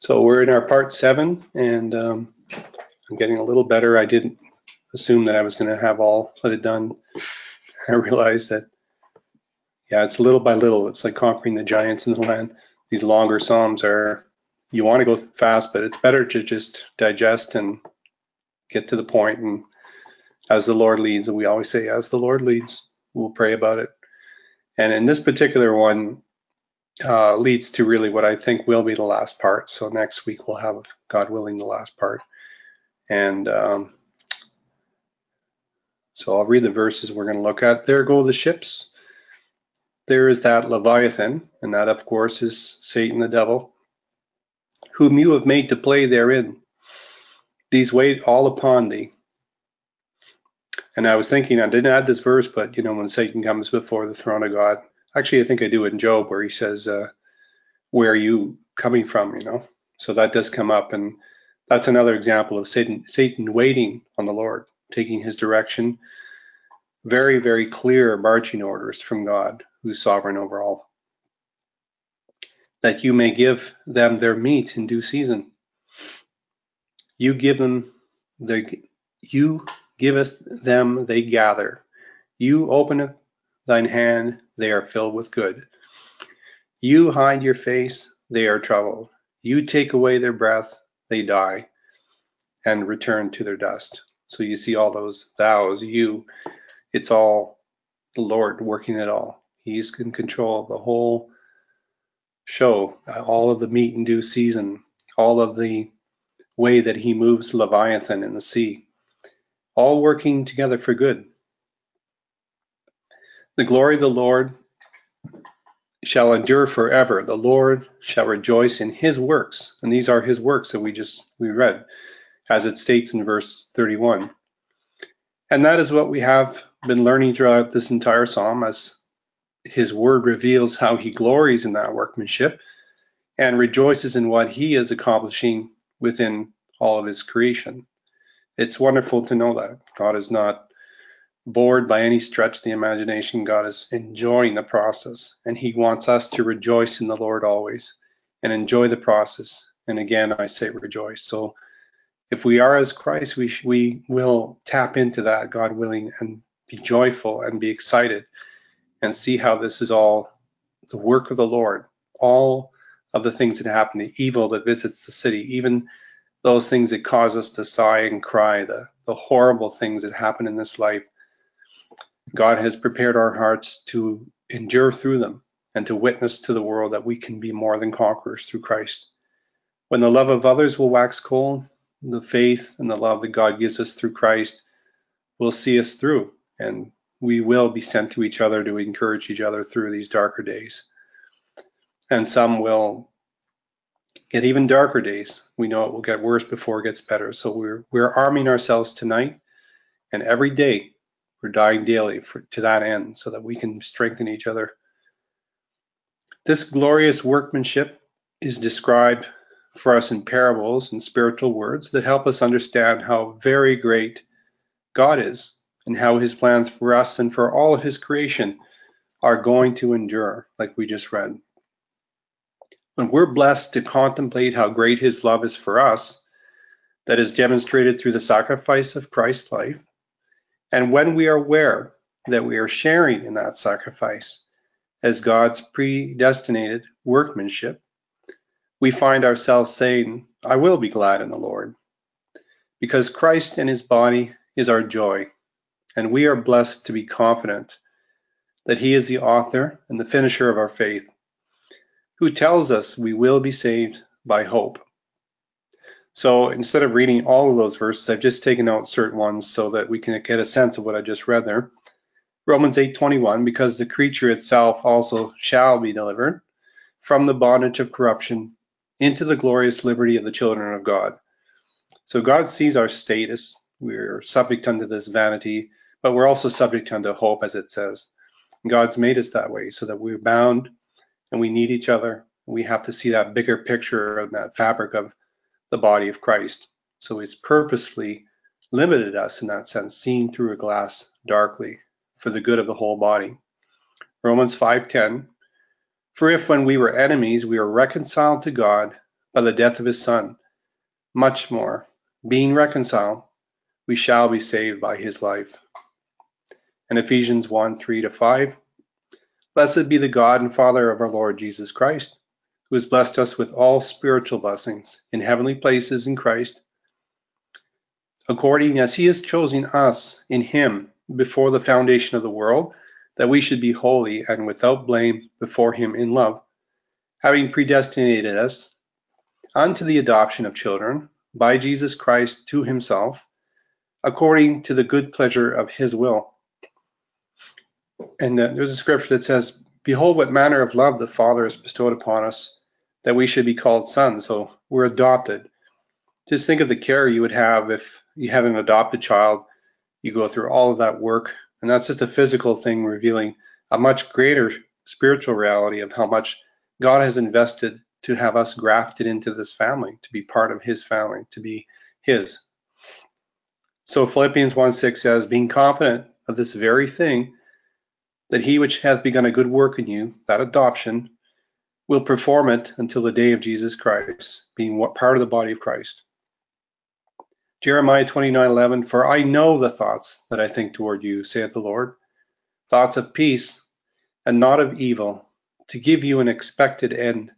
So we're in our part 7, and I'm getting a little better. I didn't assume that I was going to have all of it done. I realized that, it's little by little. It's like conquering the giants in the land. These longer psalms you want to go fast, but it's better to just digest and get to the point. And as the Lord leads, and we always say, as the Lord leads, we'll pray about it. And in this particular one, leads to really what I think will be the last part. So next week we'll have, God willing, the last part. And so I'll read the verses we're going to look at. There go the ships. There is that Leviathan, and that of course is Satan the devil, whom you have made to play therein. These wait all upon thee. And I was thinking, I didn't add this verse, but when Satan comes before the throne of God, actually I think I do in Job, where he says, where are you coming from, So that does come up, and that's another example of Satan waiting on the Lord, taking his direction. Very, very clear marching orders from God, who's sovereign over all. That you may give them their meat in due season. You giveth them, they gather. You openeth thine hand, they are filled with good. You hide your face, they are troubled. You take away their breath, they die, and return to their dust. So you see all those thous, you, it's all the Lord working it all. He's in control of the whole show, all of the meat in due season, all of the way that he moves Leviathan in the sea, all working together for good. The glory of the Lord shall endure forever. The Lord shall rejoice in his works. And these are his works that we read, as it states in verse 31. And that is what we have been learning throughout this entire psalm, as his word reveals how he glories in that workmanship and rejoices in what he is accomplishing within all of his creation. It's wonderful to know that God is not bored by any stretch of the imagination. God is enjoying the process, and he wants us to rejoice in the Lord always and enjoy the process. And again, I say rejoice. So if we are as Christ, we will tap into that, God willing, and be joyful and be excited and see how this is all the work of the Lord. All of the things that happen, the evil that visits the city, even those things that cause us to sigh and cry, the horrible things that happen in this life. God has prepared our hearts to endure through them and to witness to the world that we can be more than conquerors through Christ. When the love of others will wax cold, the faith and the love that God gives us through Christ will see us through, and we will be sent to each other to encourage each other through these darker days. And some will get even darker days. We know it will get worse before it gets better. So we're arming ourselves tonight, and every day we're dying daily to that end, so that we can strengthen each other. This glorious workmanship is described for us in parables and spiritual words that help us understand how very great God is, and how his plans for us and for all of his creation are going to endure, like we just read. When we're blessed to contemplate how great his love is for us, that is demonstrated through the sacrifice of Christ's life, and when we are aware that we are sharing in that sacrifice as God's predestinated workmanship, we find ourselves saying, I will be glad in the Lord, because Christ and his body is our joy, and we are blessed to be confident that he is the author and the finisher of our faith, who tells us we will be saved by hope. So instead of reading all of those verses, I've just taken out certain ones so that we can get a sense of what I just read there. Romans 8:21, because the creature itself also shall be delivered from the bondage of corruption into the glorious liberty of the children of God. So God sees our status. We're subject unto this vanity, but we're also subject unto hope, as it says. God's made us that way so that we're bound and we need each other. We have to see that bigger picture of that fabric of the body of Christ. So he's purposefully limited us in that sense, seeing through a glass darkly for the good of the whole body. Romans 5:10, for if when we were enemies, we were reconciled to God by the death of his Son, much more, being reconciled, we shall be saved by his life. And Ephesians 1:3-5, blessed be the God and Father of our Lord Jesus Christ, who has blessed us with all spiritual blessings in heavenly places in Christ, according as he has chosen us in him before the foundation of the world, that we should be holy and without blame before him in love, having predestinated us unto the adoption of children by Jesus Christ to himself, according to the good pleasure of his will. And there's a scripture that says, behold what manner of love the Father has bestowed upon us, that we should be called sons. So we're adopted. Just think of the care you would have if you had an adopted child. You go through all of that work, and that's just a physical thing revealing a much greater spiritual reality of how much God has invested to have us grafted into this family, to be part of his family, to be his. So Philippians 1:6 says, being confident of this very thing, that he which hath begun a good work in you, that adoption, will perform it until the day of Jesus Christ, being part of the body of Christ. Jeremiah 29:11, for I know the thoughts that I think toward you, saith the Lord, thoughts of peace and not of evil, to give you an expected end.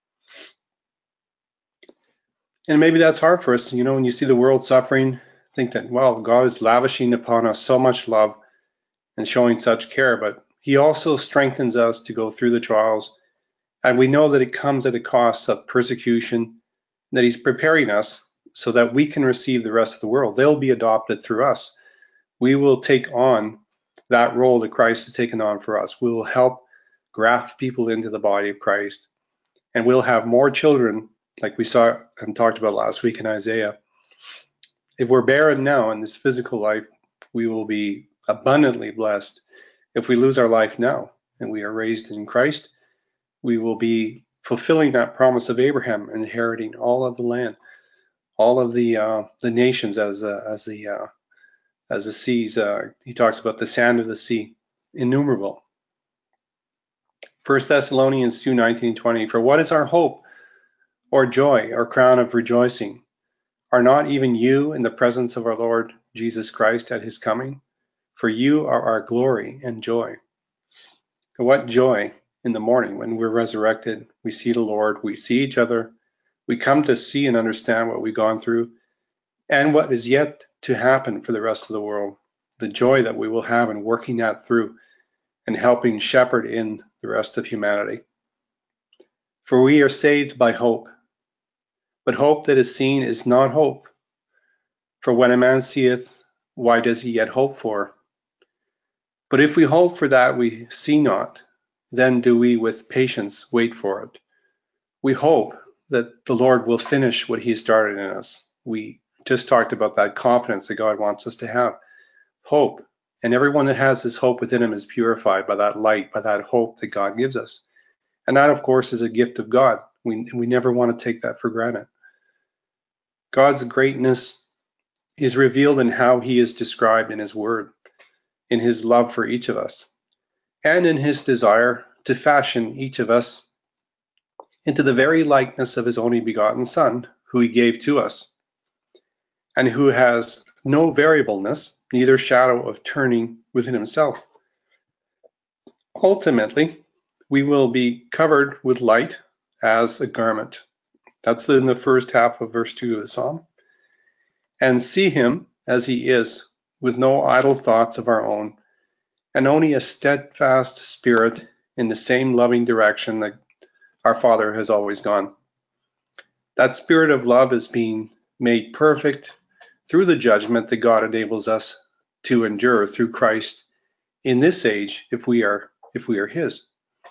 And maybe that's hard for us, when you see the world suffering, think that, well, God is lavishing upon us so much love and showing such care, but he also strengthens us to go through the trials. And we know that it comes at a cost of persecution, that he's preparing us so that we can receive the rest of the world. They'll be adopted through us. We will take on that role that Christ has taken on for us. We will help graft people into the body of Christ. And we'll have more children, like we saw and talked about last week in Isaiah. If we're barren now in this physical life, we will be abundantly blessed. If we lose our life now and we are raised in Christ, we will be fulfilling that promise of Abraham, inheriting all of the land, all of the nations as the seas. He talks about the sand of the sea, innumerable. 1 Thessalonians 2:19-20. For what is our hope, or joy, or crown of rejoicing? Are not even you in the presence of our Lord Jesus Christ at his coming? For you are our glory and joy. And what joy in the morning when we're resurrected, we see the Lord, we see each other, we come to see and understand what we've gone through and what is yet to happen for the rest of the world. The joy that we will have in working that through and helping shepherd in the rest of humanity. For we are saved by hope, but hope that is seen is not hope. For when a man seeth, why does he yet hope for? But if we hope for that we see not, then do we with patience wait for it. We hope that the Lord will finish what he started in us. We just talked about that confidence that God wants us to have. Hope. And everyone that has this hope within him is purified by that light, by that hope that God gives us. And that, of course, is a gift of God. We never want to take that for granted. God's greatness is revealed in how he is described in his word, in his love for each of us, and in his desire to fashion each of us into the very likeness of his only begotten Son, who he gave to us, and who has no variableness, neither shadow of turning within himself. Ultimately, we will be covered with light as a garment. That's in the first half of verse 2 of the Psalm. And see him as he is, with no idle thoughts of our own, and only a steadfast spirit in the same loving direction that our Father has always gone. That spirit of love is being made perfect through the judgment that God enables us to endure through Christ in this age if we are his.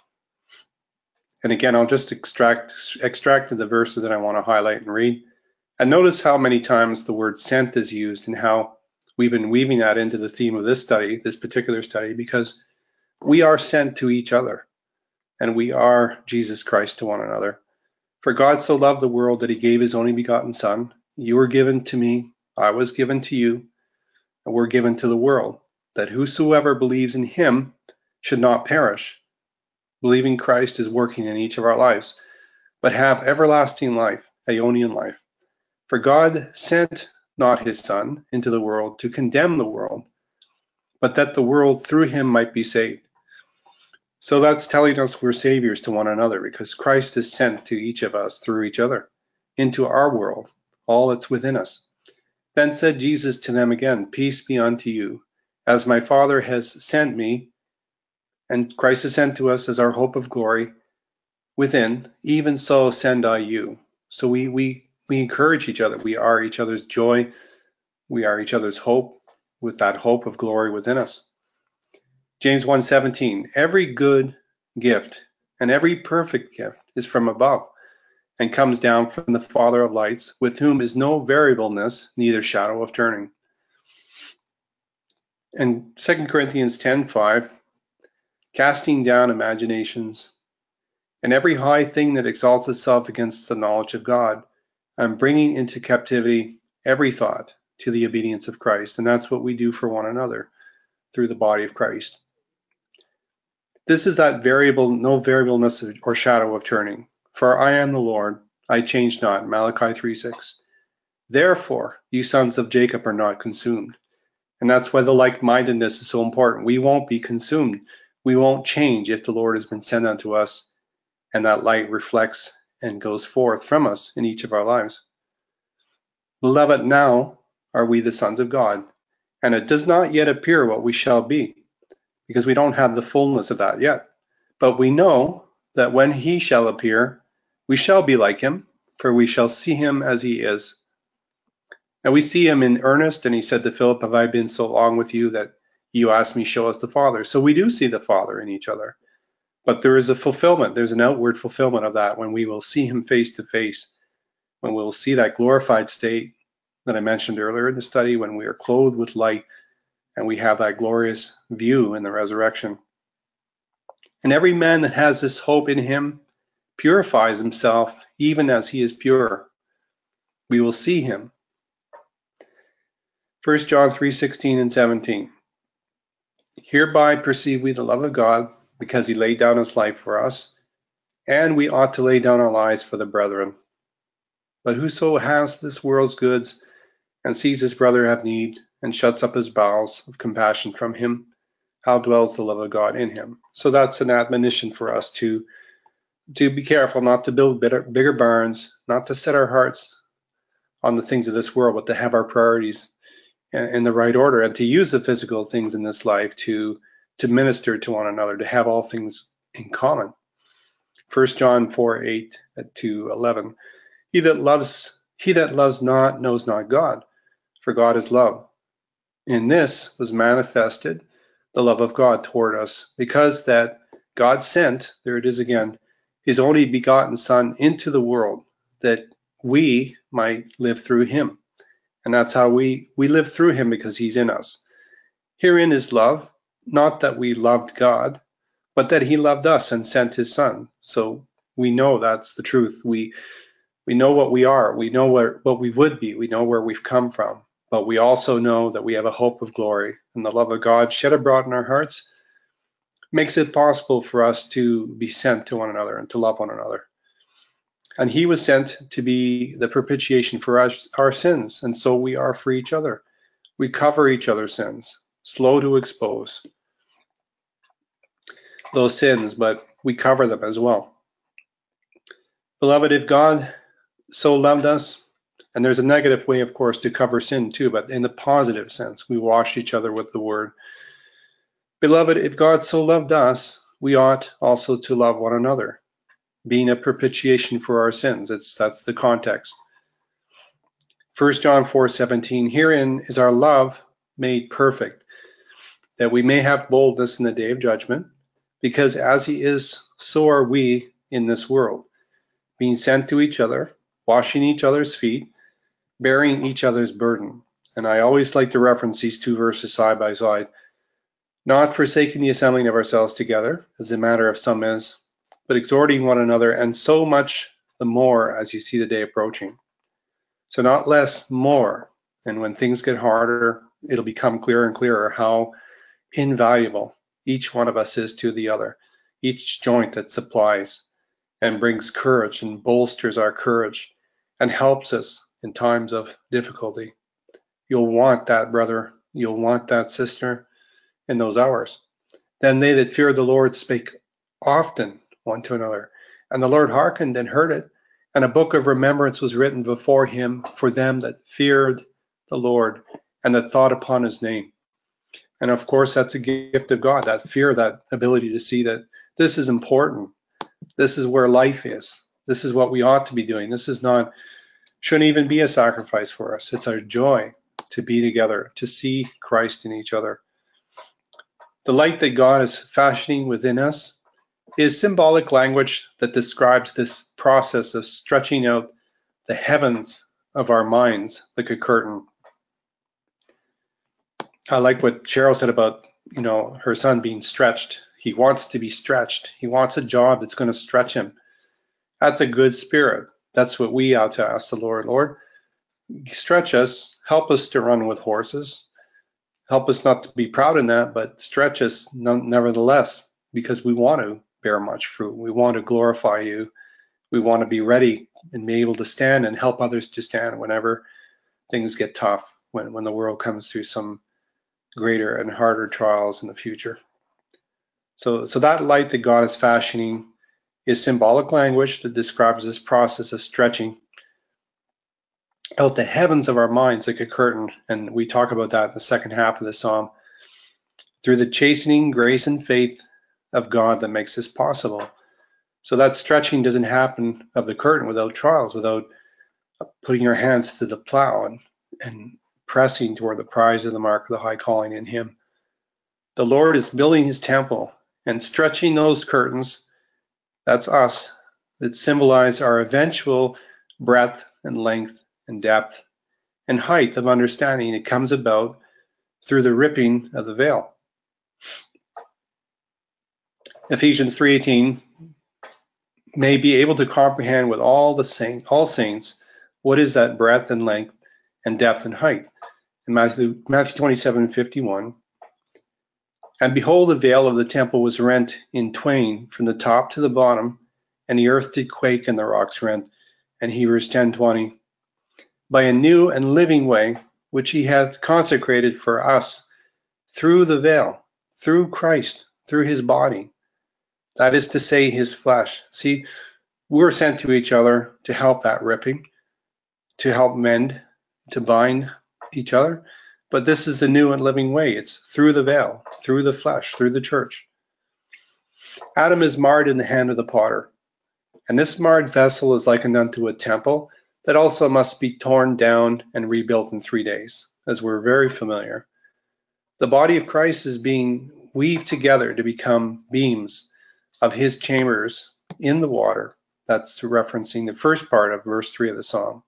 And again, I'll just extract the verses that I want to highlight and read. And notice how many times the word sent is used and how we've been weaving that into the theme of this study, this particular study, because we are sent to each other and we are Jesus Christ to one another. For God so loved the world that he gave his only begotten Son. You were given to me, I was given to you, and we're given to the world, that whosoever believes in him should not perish. Believing Christ is working in each of our lives, but have everlasting life. Aeonian life. For God sent not his Son into the world to condemn the world, but that the world through him might be saved. So that's telling us we're saviors to one another because Christ is sent to each of us through each other into our world, all that's within us. Then said Jesus to them again, Peace be unto you. As my Father has sent me, and Christ is sent to us as our hope of glory within, even so send I you. So we encourage each other. We are each other's joy. We are each other's hope with that hope of glory within us. James 1:17, every good gift and every perfect gift is from above and comes down from the Father of lights, with whom is no variableness, neither shadow of turning. And 2 Corinthians 10:5, casting down imaginations and every high thing that exalts itself against the knowledge of God, and bringing into captivity every thought to the obedience of Christ. And that's what we do for one another through the body of Christ. This is that variable, no variableness or shadow of turning. For I am the Lord, I change not. Malachi 3:6. Therefore, you sons of Jacob are not consumed. And that's why the like-mindedness is so important. We won't be consumed. We won't change if the Lord has been sent unto us and that light reflects and goes forth from us in each of our lives. Beloved, now are we the sons of God, and it does not yet appear what we shall be, because we don't have the fullness of that yet. But we know that when he shall appear, we shall be like him, for we shall see him as he is. And we see him in earnest, and he said to Philip, have I been so long with you that you ask me, show us the Father? So we do see the Father in each other. But there is a fulfillment, there's an outward fulfillment of that when we will see him face to face, when we'll see that glorified state that I mentioned earlier in the study, when we are clothed with light and we have that glorious view in the resurrection. And every man that has this hope in him purifies himself even as he is pure. We will see him. 1 John 3:16 and 17. Hereby perceive we the love of God, because he laid down his life for us, and we ought to lay down our lives for the brethren. But whoso has this world's goods and sees his brother have need and shuts up his bowels of compassion from him, how dwells the love of God in him? So that's an admonition for us to be careful not to build bigger barns, not to set our hearts on the things of this world, but to have our priorities in the right order and to use the physical things in this life to minister to one another, to have all things in common. 1 John 4:8 to 11. He that loves not knows not God, for God is love. In this was manifested the love of God toward us, because that God sent, there it is again, his only begotten Son into the world, that we might live through him. And that's how we live through him, because he's in us. Herein is love, not that we loved God, but that he loved us and sent his Son. So we know that's the truth. We know what we are. We know what we would be. We know where we've come from. But we also know that we have a hope of glory. And the love of God shed abroad in our hearts makes it possible for us to be sent to one another and to love one another. And he was sent to be the propitiation for our sins. And so we are for each other. We cover each other's sins, slow to expose those sins, but we cover them as well. Beloved, if God so loved us, and there's a negative way, of course, to cover sin too, but in the positive sense, we washed each other with the word. Beloved, if God so loved us, we ought also to love one another, being a propitiation for our sins. That's the context. 1 John 4:17, herein is our love made perfect, that we may have boldness in the day of judgment, because as he is, so are we in this world, being sent to each other, washing each other's feet, bearing each other's burden. And I always like to reference these two verses side by side. Not forsaking the assembling of ourselves together, as the matter of some is, but exhorting one another, and so much the more as you see the day approaching. So not less, more. And when things get harder, it'll become clearer and clearer how invaluable each one of us is to the other, each joint that supplies and brings courage and bolsters our courage and helps us in times of difficulty. You'll want that brother, you'll want that sister in those hours. Then they that feared the Lord spake often one to another, and the Lord hearkened and heard it, and a book of remembrance was written before him for them that feared the Lord and that thought upon his name. And of course, that's a gift of God, that fear, that ability to see that this is important. This is where life is. This is what we ought to be doing. This is not, shouldn't even be a sacrifice for us. It's our joy to be together, to see Christ in each other. The light that God is fashioning within us is symbolic language that describes this process of stretching out the heavens of our minds like a curtain. I like what Cheryl said about, her son being stretched. He wants to be stretched. He wants a job that's going to stretch him. That's a good spirit. That's what we ought to ask the Lord. Lord, stretch us. Help us to run with horses. Help us not to be proud in that, but stretch us nevertheless, because we want to bear much fruit. We want to glorify you. We want to be ready and be able to stand and help others to stand whenever things get tough, when the world comes through some greater and harder trials in the future. So that light that God is fashioning is symbolic language that describes this process of stretching out the heavens of our minds like a curtain. And we talk about that in the second half of the psalm, through the chastening grace and faith of God that makes this possible. So that stretching doesn't happen of the curtain without trials, without putting your hands to the plow and pressing toward the prize of the mark of the high calling in him. The Lord is building his temple and stretching those curtains. That's us, that symbolize our eventual breadth and length and depth and height of understanding that comes about through the ripping of the veil. Ephesians 3:18 may be able to comprehend with all saints what is that breadth and length and depth and height. In Matthew 27:51, and behold, the veil of the temple was rent in twain from the top to the bottom, and the earth did quake and the rocks rent. And Hebrews 10:20, by a new and living way, which he hath consecrated for us through the veil, through Christ, through his body. That is to say, his flesh. See, we're sent to each other to help that ripping, to help mend, to bind each other. But this is the new and living way. It's through the veil, through the flesh, through the church. Adam is marred in the hand of the potter, and this marred vessel is likened unto a temple that also must be torn down and rebuilt in 3 days, as we're very familiar. The body of Christ is being weaved together to become beams of his chambers in the water. That's referencing the first part of verse 3 of the psalm.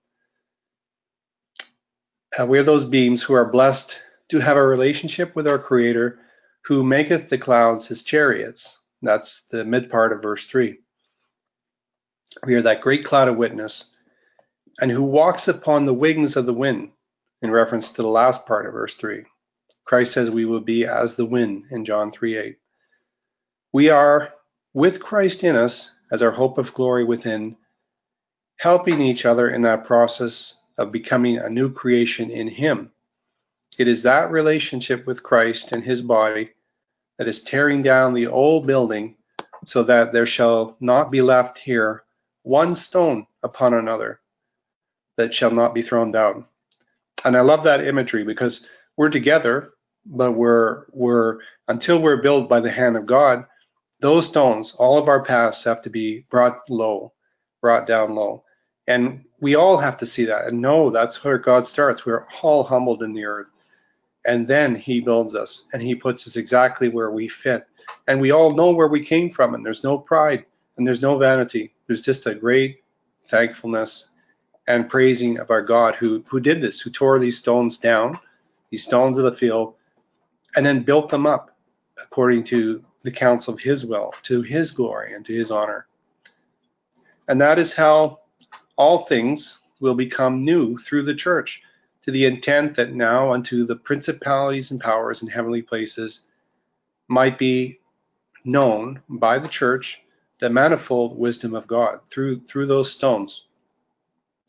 We are those beings who are blessed to have a relationship with our Creator, who maketh the clouds his chariots. That's the mid part of verse 3. We are that great cloud of witness, and who walks upon the wings of the wind, in reference to the last part of verse 3. Christ says we will be as the wind in John 3:8. We are with Christ in us as our hope of glory within, helping each other in that process of becoming a new creation in him. It is that relationship with Christ and his body that is tearing down the old building so that there shall not be left here one stone upon another that shall not be thrown down. And I love that imagery because we're together, but we're until we're built by the hand of God, those stones, all of our paths have to be brought down low. And we all have to see that and know that's where God starts. We're all humbled in the earth. And then he builds us and he puts us exactly where we fit. And we all know where we came from, and there's no pride and there's no vanity. There's just a great thankfulness and praising of our God who did this, who tore these stones down, these stones of the field, and then built them up according to the counsel of his will, to his glory and to his honor. And that is how all things will become new through the church, to the intent that now unto the principalities and powers in heavenly places might be known by the church the manifold wisdom of God through those stones.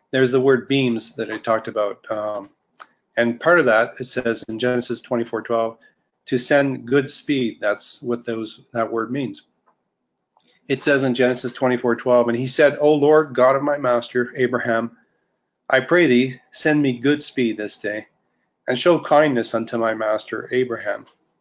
There's the word beams that I talked about. And part of that, it says in Genesis 24:12, to send good speed. That's what that word means. It says in Genesis 24:12, and he said, O Lord, God of my master, Abraham, I pray thee, send me good speed this day, and show kindness unto my master, Abraham.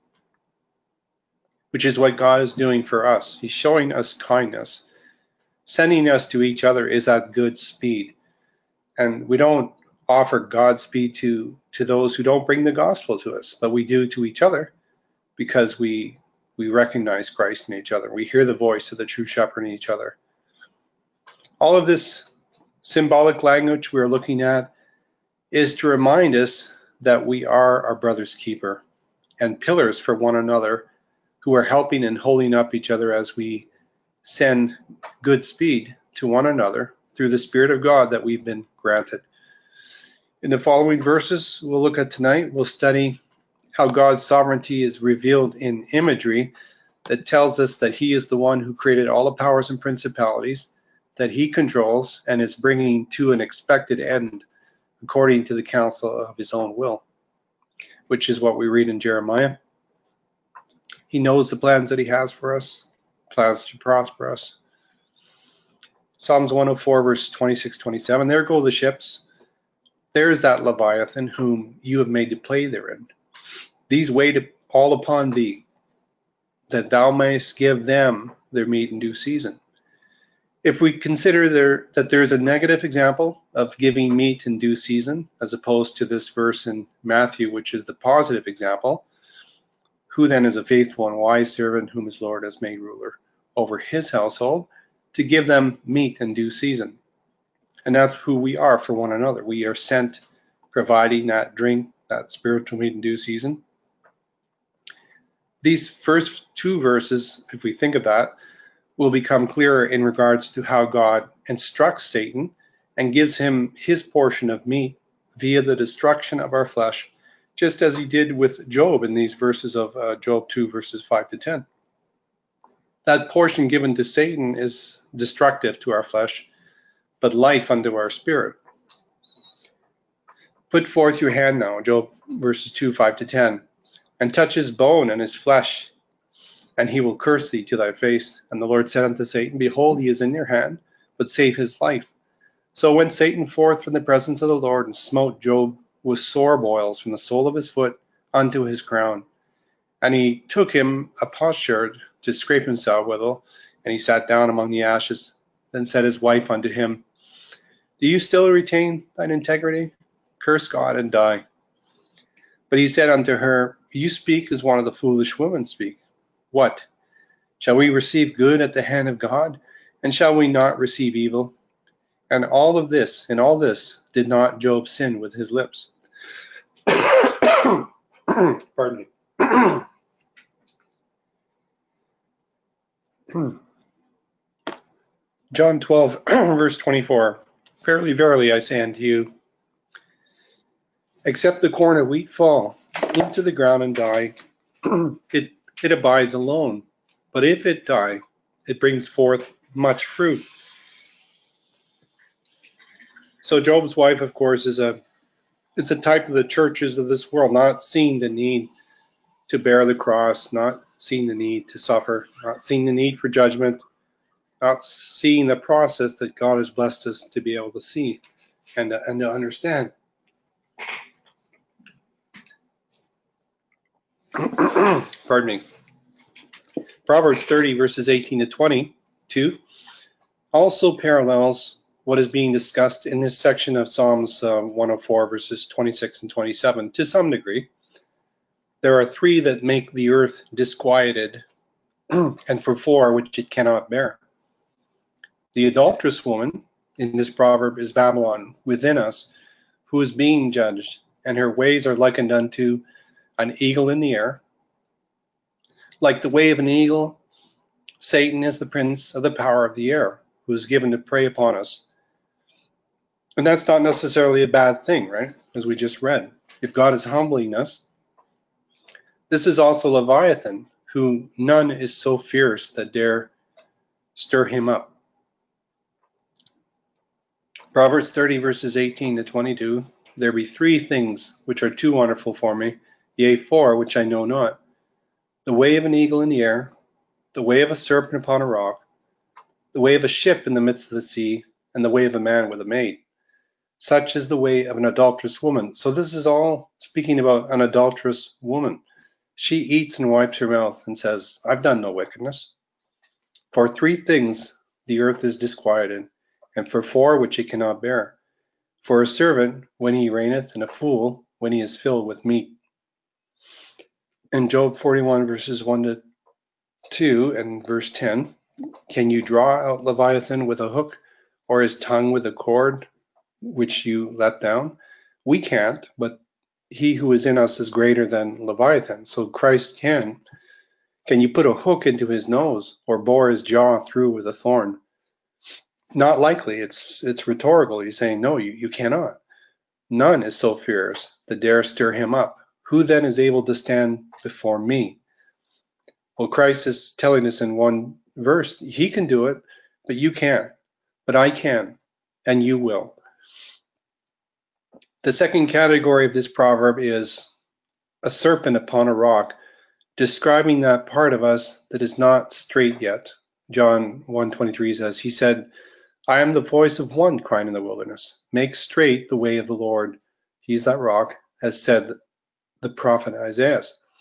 Which is what God is doing for us. He's showing us kindness. Sending us to each other is that good speed. And we don't offer Godspeed to those who don't bring the gospel to us, but we do to each other because we recognize Christ in each other. We hear the voice of the true shepherd in each other. All of this symbolic language we're looking at is to remind us that we are our brother's keeper and pillars for one another, who are helping and holding up each other as we send good speed to one another through the Spirit of God that we've been granted. In the following verses we'll look at tonight, we'll study how God's sovereignty is revealed in imagery that tells us that he is the one who created all the powers and principalities, that he controls and is bringing to an expected end according to the counsel of his own will, which is what we read in Jeremiah. He knows the plans that he has for us, plans to prosper us. Psalms 104, verse 26-27, there go the ships. There is that Leviathan whom you have made to play therein. These wait all upon thee, that thou mayest give them their meat in due season. If we consider that there is a negative example of giving meat in due season, as opposed to this verse in Matthew, which is the positive example, who then is a faithful and wise servant whom his Lord has made ruler over his household to give them meat in due season? And that's who we are for one another. We are sent providing that drink, that spiritual meat in due season. These first two verses, if we think of that, will become clearer in regards to how God instructs Satan and gives him his portion of meat via the destruction of our flesh, just as he did with Job in these verses of Job 2, verses 5-10. That portion given to Satan is destructive to our flesh, but life unto our spirit. Put forth your hand now, Job verses 2, 5-10, and touch his bone and his flesh, and he will curse thee to thy face. And the Lord said unto Satan, behold, he is in your hand, but save his life. So went Satan forth from the presence of the Lord, and smote Job with sore boils from the sole of his foot unto his crown. And he took him a potsherd to scrape himself withal, and he sat down among the ashes. Then said his wife unto him, do you still retain thine integrity? Curse God and die. But he said unto her, you speak as one of the foolish women speak. What? Shall we receive good at the hand of God? And shall we not receive evil? And in all this, did not Job sin with his lips? Pardon me. John 12, verse 24. Verily, verily, I say unto you, except the corn of wheat fall into the ground and die, it abides alone. But if it die, it brings forth much fruit. So Job's wife, of course, is a type of the churches of this world, not seeing the need to bear the cross, not seeing the need to suffer, not seeing the need for judgment, not seeing the process that God has blessed us to be able to see and to understand. Pardon me. Proverbs 30, verses 18-22 also parallels what is being discussed in this section of Psalms 104, verses 26 and 27 to some degree. There are three that make the earth disquieted, and for four which it cannot bear. The adulterous woman in this proverb is Babylon within us, who is being judged, and her ways are likened unto an eagle in the air. Like the way of an eagle, Satan is the prince of the power of the air, who is given to prey upon us. And that's not necessarily a bad thing, right? As we just read. If God is humbling us, this is also Leviathan, who none is so fierce that dare stir him up. Proverbs 30 verses 18 to 22. There be three things which are too wonderful for me, yea, four which I know not. The way of an eagle in the air, the way of a serpent upon a rock, the way of a ship in the midst of the sea, and the way of a man with a maid. Such is the way of an adulterous woman. So this is all speaking about an adulterous woman. She eats and wipes her mouth and says, I've done no wickedness. For three things the earth is disquieted, and for four which it cannot bear. For a servant when he reigneth, and a fool when he is filled with meat. In Job 41 verses 1 to 2 and verse 10, can you draw out Leviathan with a hook, or his tongue with a cord which you let down? We can't, but he who is in us is greater than Leviathan. So Christ can. Can you put a hook into his nose, or bore his jaw through with a thorn? Not likely. It's rhetorical. He's saying, no, you cannot. None is so fierce that dare stir him up. Who then is able to stand before me? Well, Christ is telling us in one verse, he can do it, but you can't. But I can, and you will. The second category of this proverb is a serpent upon a rock, describing that part of us that is not straight yet. John 1:23 says, he said, I am the voice of one crying in the wilderness, make straight the way of the Lord. He's that rock, as said the prophet Isaiah.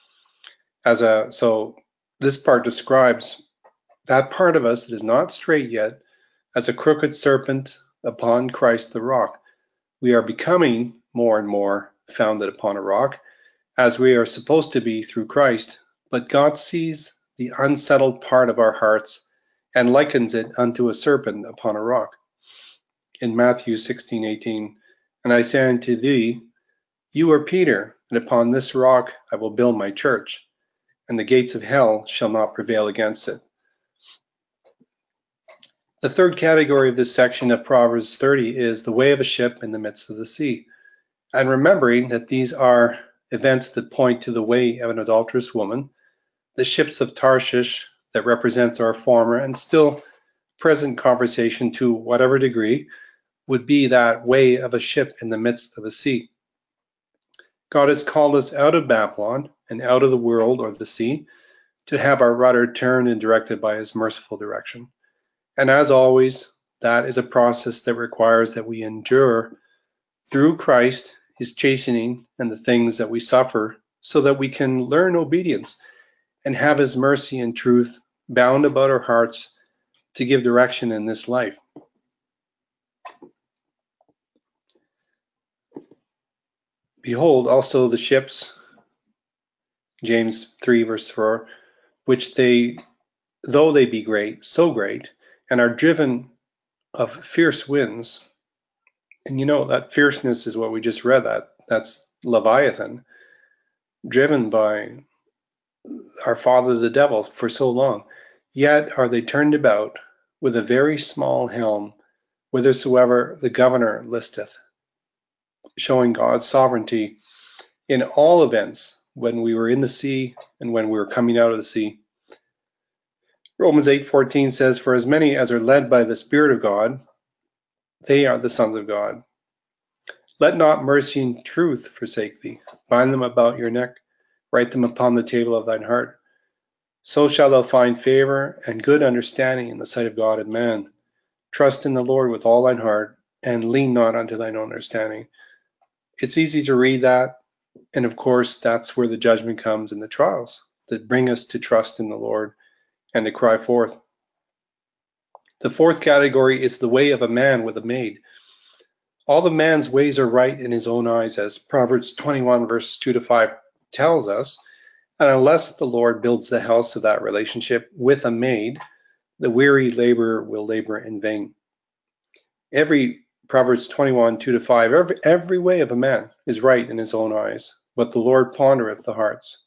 So this part describes that part of us that is not straight yet as a crooked serpent upon Christ the rock. We are becoming more and more founded upon a rock, as we are supposed to be through Christ, but God sees the unsettled part of our hearts and likens it unto a serpent upon a rock. In Matthew 16:18, and I say unto thee, you are Peter, and upon this rock I will build my church, and the gates of hell shall not prevail against it. The third category of this section of Proverbs 30 is the way of a ship in the midst of the sea. And remembering that these are events that point to the way of an adulterous woman, the ships of Tarshish that represents our former and still present conversation to whatever degree would be that way of a ship in the midst of a sea. God has called us out of Babylon and out of the world or the sea to have our rudder turned and directed by his merciful direction. And as always, that is a process that requires that we endure through Christ, his chastening, and the things that we suffer, so that we can learn obedience and have his mercy and truth bound about our hearts to give direction in this life. Behold also the ships, James 3 verse 4, which though they be great, so great, and are driven of fierce winds. And you know, that fierceness is what we just read, that's Leviathan, driven by our father the devil for so long. Yet are they turned about with a very small helm, whithersoever the governor listeth, showing God's sovereignty in all events, when we were in the sea and when we were coming out of the sea. Romans 8:14 says, for as many as are led by the Spirit of God, they are the sons of God. Let not mercy and truth forsake thee. Bind them about your neck. Write them upon the table of thine heart. So shalt thou find favor and good understanding in the sight of God and man. Trust in the Lord with all thine heart, and lean not unto thine own understanding. It's easy to read that, and of course, that's where the judgment comes in the trials that bring us to trust in the Lord and to cry forth. The fourth category is the way of a man with a maid. All the man's ways are right in his own eyes, as Proverbs 21 verses 2 to 5 tells us. And unless the Lord builds the house of that relationship with a maid, the weary laborer will labor in vain. Every Proverbs 21, 2 to 5, every way of a man is right in his own eyes, but the Lord pondereth the hearts.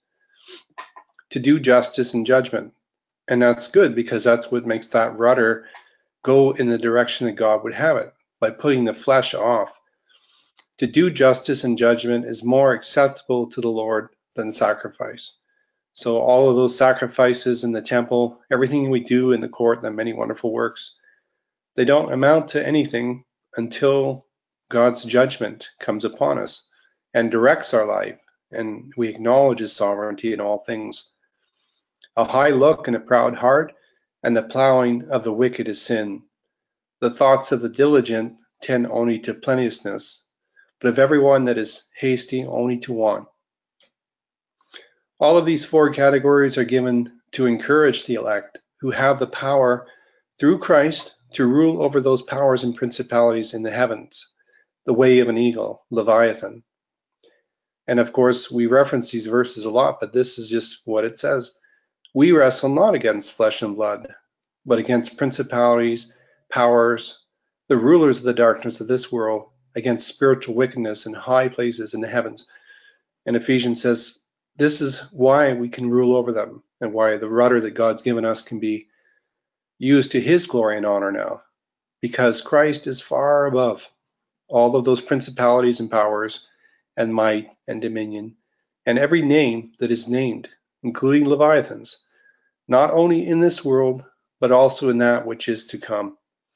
To do justice and judgment. And that's good, because that's what makes that rudder go in the direction that God would have it, by putting the flesh off. To do justice and judgment is more acceptable to the Lord than sacrifice. So all of those sacrifices in the temple, everything we do in the court, the many wonderful works, they don't amount to anything until God's judgment comes upon us and directs our life, and we acknowledge his sovereignty in all things. A high look and a proud heart, and the plowing of the wicked is sin. The thoughts of the diligent tend only to plenteousness, but of everyone that is hasty only to want. All of these four categories are given to encourage the elect who have the power through Christ to rule over those powers and principalities in the heavens, the way of an eagle, Leviathan. And of course, we reference these verses a lot, but this is just what it says. We wrestle not against flesh and blood, but against principalities, powers, the rulers of the darkness of this world, against spiritual wickedness in high places in the heavens. And Ephesians says, this is why we can rule over them, and why the rudder that God's given us can be used to his glory and honor now, because Christ is far above all of those principalities and powers and might and dominion, and every name that is named, including Leviathans, not only in this world, but also in that which is to come.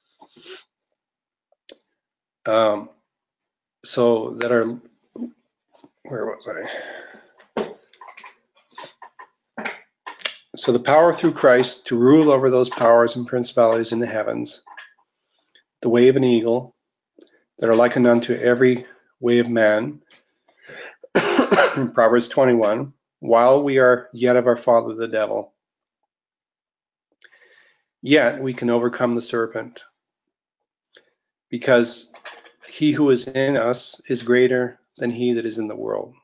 So that our, where was I? So the power through Christ to rule over those powers and principalities in the heavens, the way of an eagle, that are likened unto every way of man. Proverbs 21, while we are yet of our father the devil, yet we can overcome the serpent, because he who is in us is greater than he that is in the world.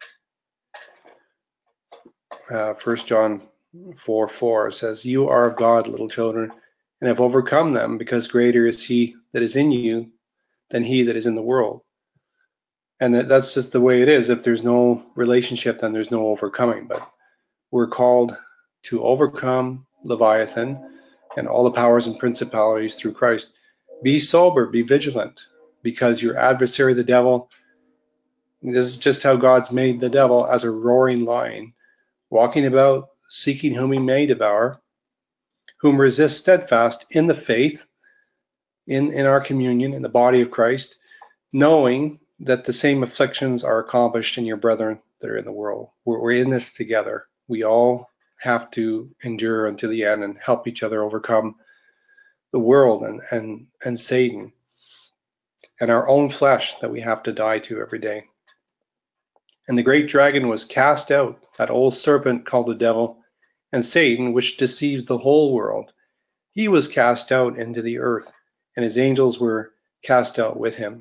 1 John 4:4 says, you are of God, little children, and have overcome them, because greater is he that is in you than he that is in the world. And that's just the way it is. If there's no relationship, then there's no overcoming. But we're called to overcome Leviathan and all the powers and principalities through Christ. Be sober, be vigilant, because your adversary, the devil, this is just how God's made the devil, as a roaring lion, walking about, seeking whom he may devour, whom resist steadfast in the faith, in our communion, in the body of Christ, knowing that the same afflictions are accomplished in your brethren that are in the world. We're in this together. We all have to endure until the end and help each other overcome the world and Satan and our own flesh that we have to die to every day. And the great dragon was cast out, that old serpent called the devil, and Satan, which deceives the whole world. He was cast out into the earth, and his angels were cast out with him.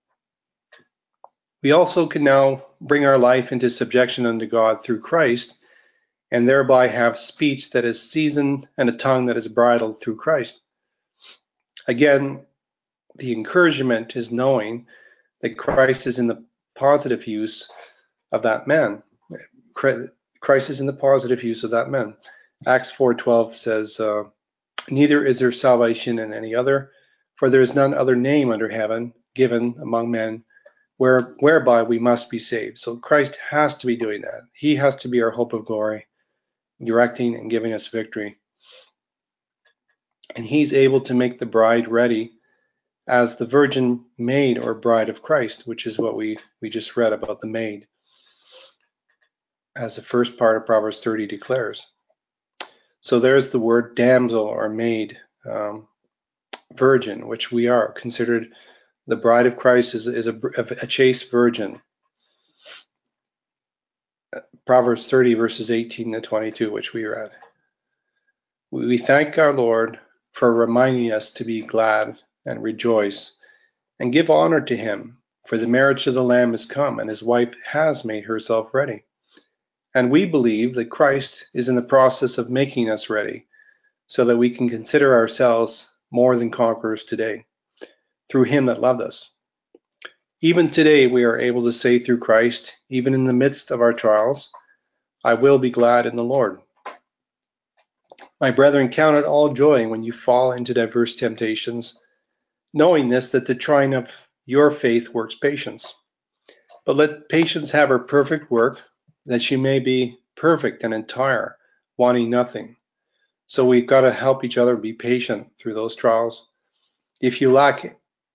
We also can now bring our life into subjection unto God through Christ, and thereby have speech that is seasoned and a tongue that is bridled through Christ. Again, the encouragement is knowing that Christ is in the positive use of that man. Christ is in the positive use of that man. Acts 4:12 says, neither is there salvation in any other, for there is none other name under heaven given among men whereby we must be saved. So Christ has to be doing that. He has to be our hope of glory, directing and giving us victory. And he's able to make the bride ready as the virgin maid or bride of Christ, which is what we just read about the maid, as the first part of Proverbs 30 declares. So there's the word damsel or maid, virgin, which we are considered. The bride of Christ is a chaste virgin. Proverbs 30 verses 18 to 22, which we read. We thank our Lord for reminding us to be glad and rejoice and give honor to him, for the marriage of the Lamb is come, and his wife has made herself ready. And we believe that Christ is in the process of making us ready, so that we can consider ourselves more than conquerors today, through him that loved us. Even today we are able to say through Christ, even in the midst of our trials, I will be glad in the Lord. My brethren, count it all joy when you fall into diverse temptations, knowing this, that the trying of your faith works patience. But let patience have her perfect work, that she may be perfect and entire, wanting nothing. So we've got to help each other be patient through those trials. If you lack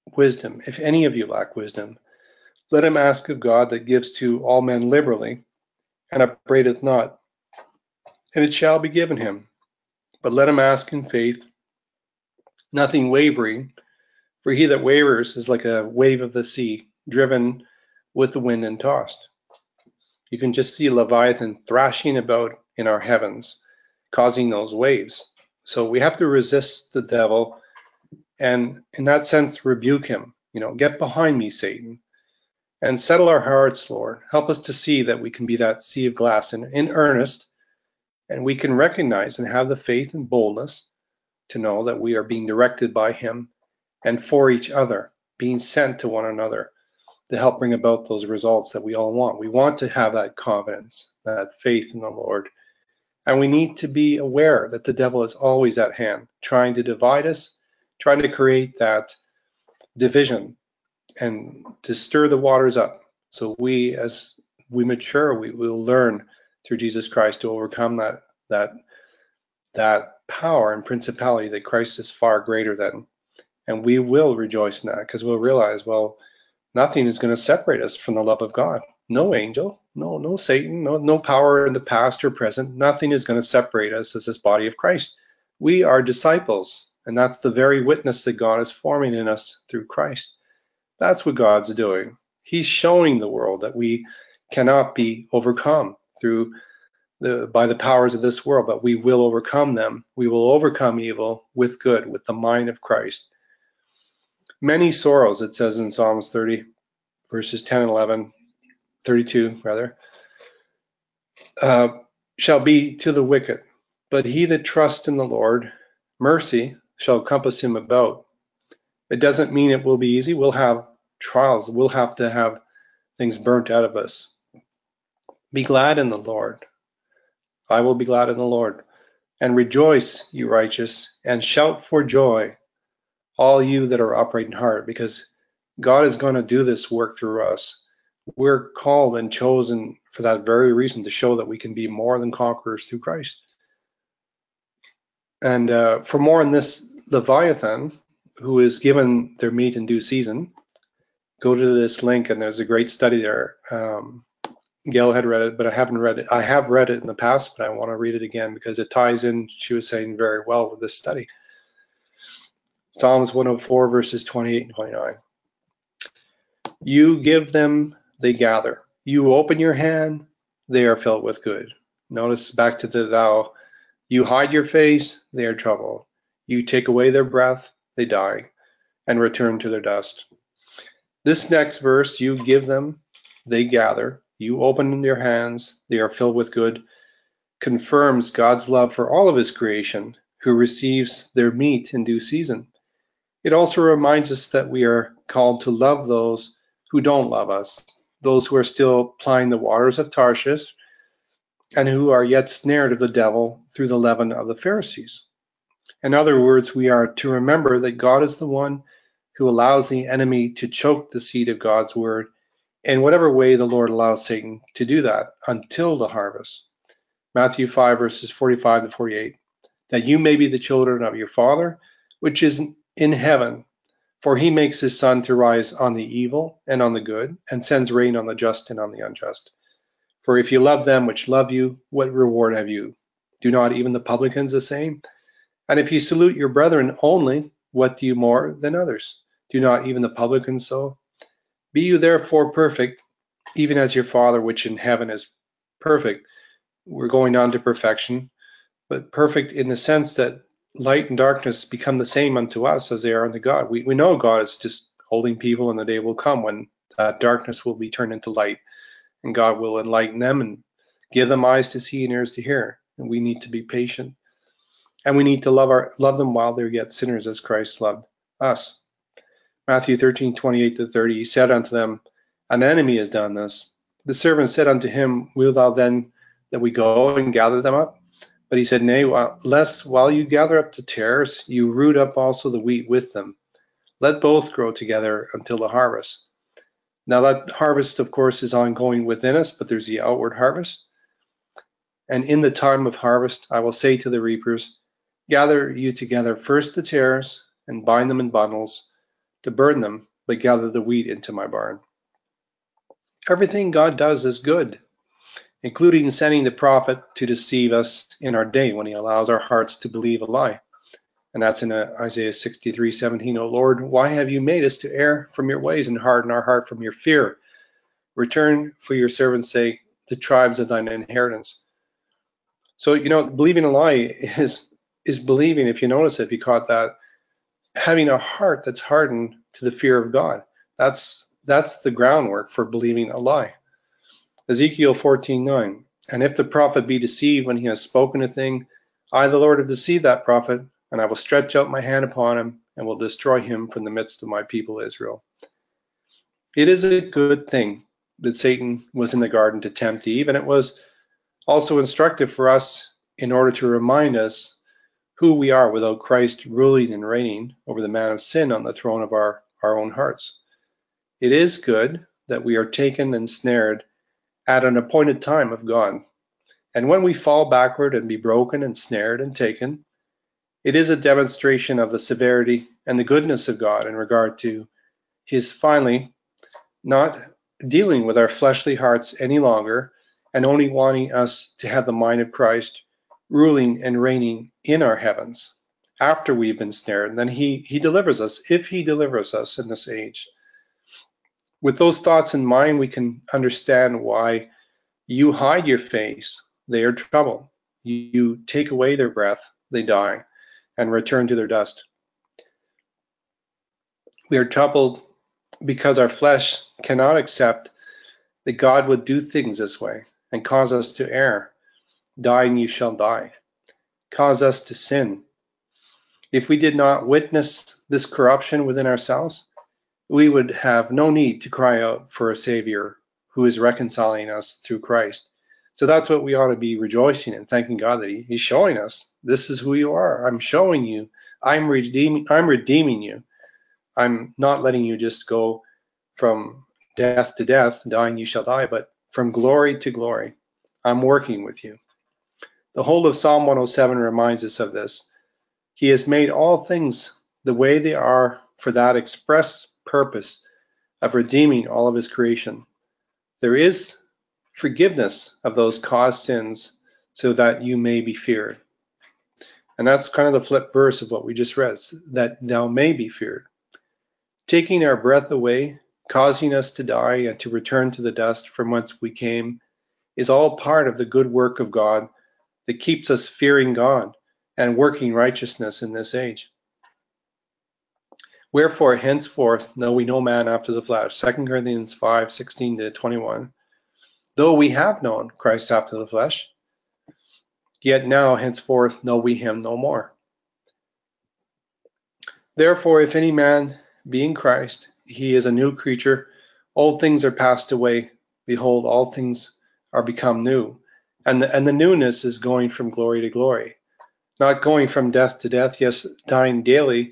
wisdom. If any of you lack wisdom, let him ask of God that gives to all men liberally and upbraideth not, and it shall be given him. But let him ask in faith, nothing wavering, for he that wavers is like a wave of the sea, driven with the wind and tossed. You can just see Leviathan thrashing about in our heavens, causing those waves. So we have to resist the devil and, in that sense, rebuke him. Get behind me, Satan, and settle our hearts, Lord. Help us to see that we can be that sea of glass in earnest, and we can recognize and have the faith and boldness to know that we are being directed by him and for each other, being sent to one another to help bring about those results that we all want. We want to have that confidence, that faith in the Lord. And we need to be aware that the devil is always at hand, trying to divide us, trying to create that division and to stir the waters up. So as we mature, we will learn through Jesus Christ to overcome that power and principality that Christ is far greater than. And we will rejoice in that because we'll realize, well, nothing is going to separate us from the love of God. No angel, no Satan, no power in the past or present. Nothing is going to separate us as this body of Christ. We are disciples, and that's the very witness that God is forming in us through Christ. That's what God's doing. He's showing the world that we cannot be overcome by the powers of this world, but we will overcome them. We will overcome evil with good, with the mind of Christ. Many sorrows, it says in Psalms 30, verses 10 and 11, 32 rather, shall be to the wicked, but he that trusts in the Lord, mercy shall compass him about. It doesn't mean it will be easy. We'll have trials. We'll have to have things burnt out of us. Be glad in the Lord. I will be glad in the Lord. And rejoice, you righteous, and shout for joy, all you that are upright in heart, because God is going to do this work through us. We're called and chosen for that very reason, to show that we can be more than conquerors through Christ. And for more on this Leviathan, who is given their meat in due season, go to this link, and there's a great study there. Gail had read it, but I haven't read it. I have read it in the past, but I want to read it again because it ties in, she was saying, very well with this study. Psalms 104, verses 28 and 29. You give them, they gather. You open your hand, they are filled with good. Notice back to the thou. You hide your face, they are troubled. You take away their breath, they die, and return to their dust. This next verse, you give them, they gather. You open their hands, they are filled with good, confirms God's love for all of his creation, who receives their meat in due season. It also reminds us that we are called to love those who don't love us, those who are still plying the waters of Tarshish, and who are yet snared of the devil through the leaven of the Pharisees. In other words, we are to remember that God is the one who allows the enemy to choke the seed of God's word in whatever way the Lord allows Satan to do that until the harvest. Matthew 5, verses 45 to 48. That you may be the children of your Father, which is in heaven. For he makes his sun to rise on the evil and on the good, and sends rain on the just and on the unjust. For if you love them which love you, what reward have you? Do not even the publicans the same? And if you salute your brethren only, what do you more than others? Do not even the publicans so? Be you therefore perfect, even as your Father which in heaven is perfect. We're going on to perfection, but perfect in the sense that light and darkness become the same unto us as they are unto God. We know God is just holding people, and the day will come when that darkness will be turned into light, and God will enlighten them and give them eyes to see and ears to hear. And we need to be patient, and we need to love them while they're yet sinners, as Christ loved us. Matthew 13, 28 to 30, he said unto them, an enemy has done this. The servant said unto him, wilt thou then that we go and gather them up? But he said, nay, lest while you gather up the tares, you root up also the wheat with them. Let both grow together until the harvest. Now that harvest, of course, is ongoing within us, but there's the outward harvest. And in the time of harvest, I will say to the reapers, gather you together first the tares, and bind them in bundles, to burn them, but gather the wheat into my barn. Everything God does is good, including sending the prophet to deceive us in our day when he allows our hearts to believe a lie. And that's in Isaiah 63:17. O Lord, why have you made us to err from your ways and harden our heart from your fear? Return for your servant's sake the tribes of thine inheritance. So, believing a lie is believing, if you notice it, if you caught that, having a heart that's hardened to the fear of God. That's the groundwork for believing a lie. Ezekiel 14:9. And if the prophet be deceived when he has spoken a thing, I, the Lord, have deceived that prophet, and I will stretch out my hand upon him and will destroy him from the midst of my people Israel. It is a good thing that Satan was in the garden to tempt Eve, and it was also instructive for us in order to remind us who we are without Christ ruling and reigning over the man of sin on the throne of our own hearts. It is good that we are taken and snared at an appointed time of God. And when we fall backward and be broken and snared and taken, it is a demonstration of the severity and the goodness of God in regard to his finally not dealing with our fleshly hearts any longer and only wanting us to have the mind of Christ ruling and reigning in our heavens after we've been snared. And then he delivers us, if he delivers us in this age. With those thoughts in mind, we can understand why you hide your face, they are troubled. You take away their breath, they die, and return to their dust. We are troubled because our flesh cannot accept that God would do things this way and cause us to err. Dying, you shall die. Cause us to sin. If we did not witness this corruption within ourselves, we would have no need to cry out for a Savior who is reconciling us through Christ. So that's what we ought to be rejoicing and thanking God that he's showing us. This is who you are. I'm showing you. I'm redeeming you. I'm not letting you just go from death to death, dying you shall die, but from glory to glory. I'm working with you. The whole of Psalm 107 reminds us of this. He has made all things the way they are for that express purpose of redeeming all of his creation. There is forgiveness of those caused sins so that you may be feared. And that's kind of the flip verse of what we just read, that thou may be feared. Taking our breath away, causing us to die and to return to the dust from whence we came, is all part of the good work of God that keeps us fearing God and working righteousness in this age. Wherefore, henceforth, know we no man after the flesh. 2 Corinthians 5:16-21. Though we have known Christ after the flesh, yet now henceforth know we him no more. Therefore, if any man be in Christ, he is a new creature. Old things are passed away. Behold, all things are become new. And the newness is going from glory to glory. Not going from death to death, yes, dying daily,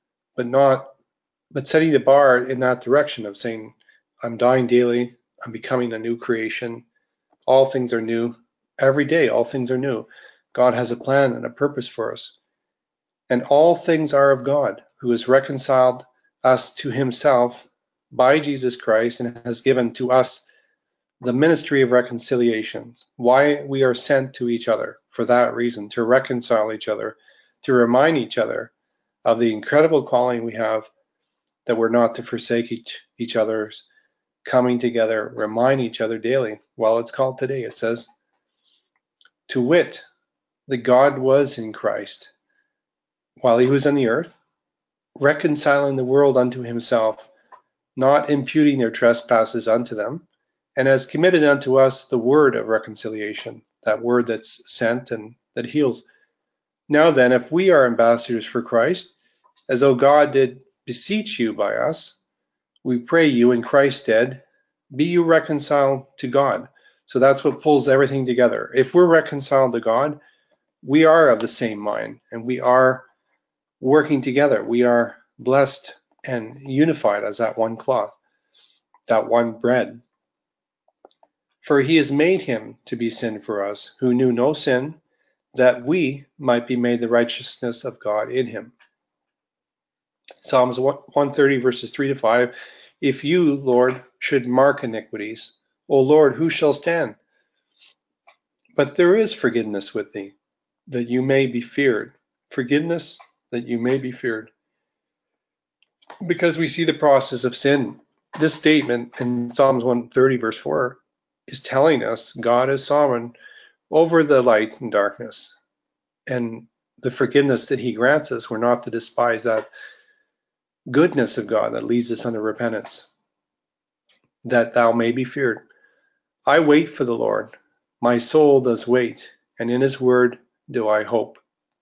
but setting the bar in that direction of saying, I'm dying daily, I'm becoming a new creation. All things are new. Every day, all things are new. God has a plan and a purpose for us. And all things are of God, who has reconciled us to himself by Jesus Christ and has given to us the ministry of reconciliation. Why we are sent to each other for that reason, to reconcile each other, to remind each other of the incredible calling we have, that we're not to forsake each other's coming together, remind each other daily. Well, it's called today, it says, to wit, that God was in Christ while he was on the earth, reconciling the world unto himself, not imputing their trespasses unto them, and has committed unto us the word of reconciliation, that word that's sent and that heals. Now then, if we are ambassadors for Christ, as though God did beseech you by us, we pray you in Christ's stead, be you reconciled to God. So that's what pulls everything together. If we're reconciled to God, we are of the same mind, and we are working together. We are blessed and unified as that one cloth, that one bread. For he has made him to be sin for us, who knew no sin, that we might be made the righteousness of God in him. Psalms 130 verses 3 to 5. If you, Lord, should mark iniquities, O Lord, who shall stand? But there is forgiveness with thee, that you may be feared. Forgiveness that you may be feared. Because we see the process of sin. This statement in Psalms 130 verse 4 is telling us God is sovereign over the light and darkness. And the forgiveness that he grants us, we're not to despise that goodness of God that leads us unto repentance, that thou may be feared. I wait for the Lord. My soul does wait, and in his word do I hope.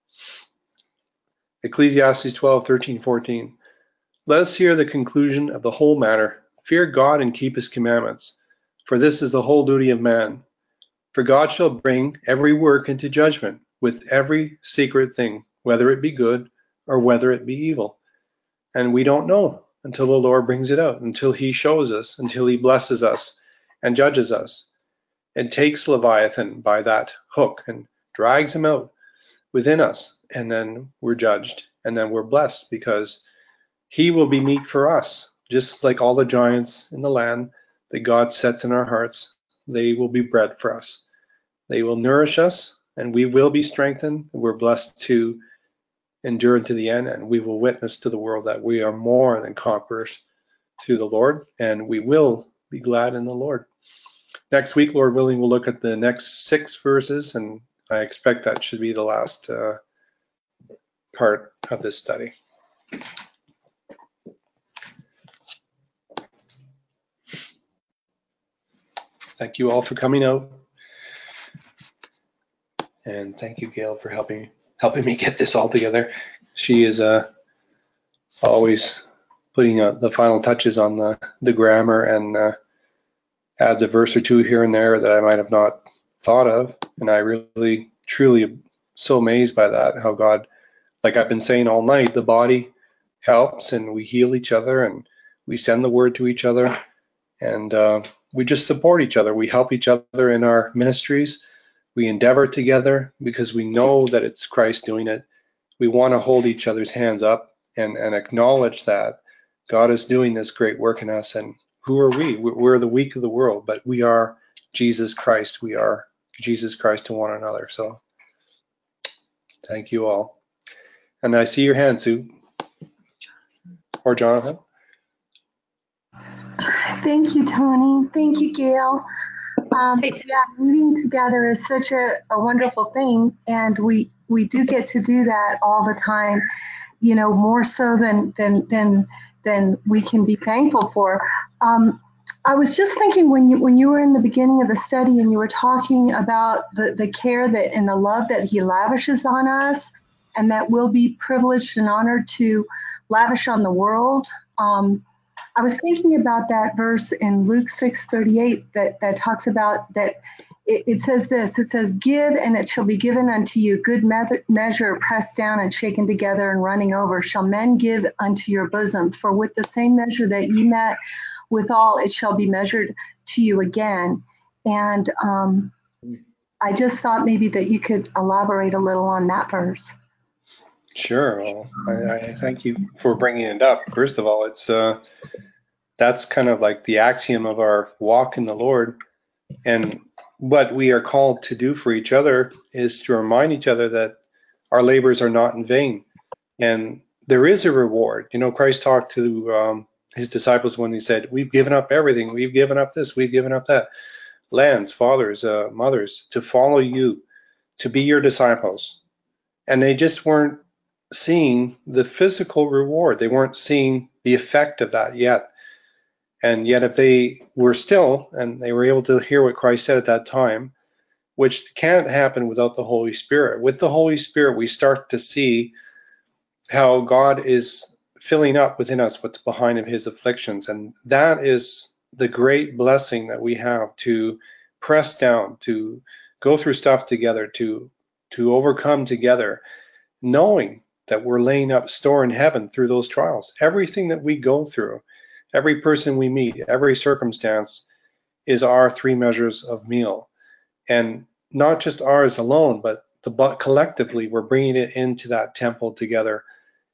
Ecclesiastes 12, 13, 14. Let us hear the conclusion of the whole matter. Fear God and keep his commandments, for this is the whole duty of man. For God shall bring every work into judgment with every secret thing, whether it be good or whether it be evil. And we don't know until the Lord brings it out, until he shows us, until he blesses us and judges us and takes Leviathan by that hook and drags him out within us. And then we're judged, and then we're blessed because he will be meat for us, just like all the giants in the land that God sets in our hearts. They will be bread for us. They will nourish us, and we will be strengthened. We're blessed to endure unto the end, and we will witness to the world that we are more than conquerors through the Lord, and we will be glad in the Lord. Next week, Lord willing, we'll look at the next 6 verses, and I expect that should be the last part of this study. Thank you all for coming out, and thank you, Gail, for helping me get this all together. She is always putting the final touches on the grammar and adds a verse or two here and there that I might have not thought of, and I really, truly am so amazed by that, how God, like I've been saying all night, the body helps, and we heal each other, and we send the word to each other, and we just support each other. We help each other in our ministries. We endeavor together because we know that it's Christ doing it. We want to hold each other's hands up and acknowledge that God is doing this great work in us. And who are we? We're the weak of the world, but we are Jesus Christ. We are Jesus Christ to one another. So thank you all. And I see your hand, Sue. Or Jonathan. Thank you, Tony. Thank you, Gail. Yeah, meeting together is such a wonderful thing, and we do get to do that all the time. You know, more so than we can be thankful for. I was just thinking when you were in the beginning of the study and you were talking about the care that and the love that he lavishes on us, and that we'll be privileged and honored to lavish on the world. I was thinking about that verse in Luke 6:38 that talks about that. It says this. It says, "Give, and it shall be given unto you. Good measure, pressed down and shaken together and running over, shall men give unto your bosom. For with the same measure that ye met withal, it shall be measured to you again." And I just thought maybe that you could elaborate a little on that verse. Sure. Well, I thank you for bringing it up. First of all, it's that's kind of like the axiom of our walk in the Lord, and what we are called to do for each other is to remind each other that our labors are not in vain, and there is a reward. You know, Christ talked to his disciples when he said, "We've given up everything. We've given up this. We've given up that. Lands, fathers, mothers, to follow you, to be your disciples." And they just weren't seeing the physical reward. They weren't seeing the effect of that yet. And yet if they were still, and they were able to hear what Christ said at that time, which can't happen without the Holy Spirit. With the Holy Spirit, we start to see how God is filling up within us what's behind of his afflictions. And that is the great blessing that we have, to press down, to go through stuff together, to overcome together, knowing that we're laying up store in heaven through those trials. Everything that we go through, every person we meet, every circumstance is our 3 measures of meal. And not just ours alone, but collectively we're bringing it into that temple together.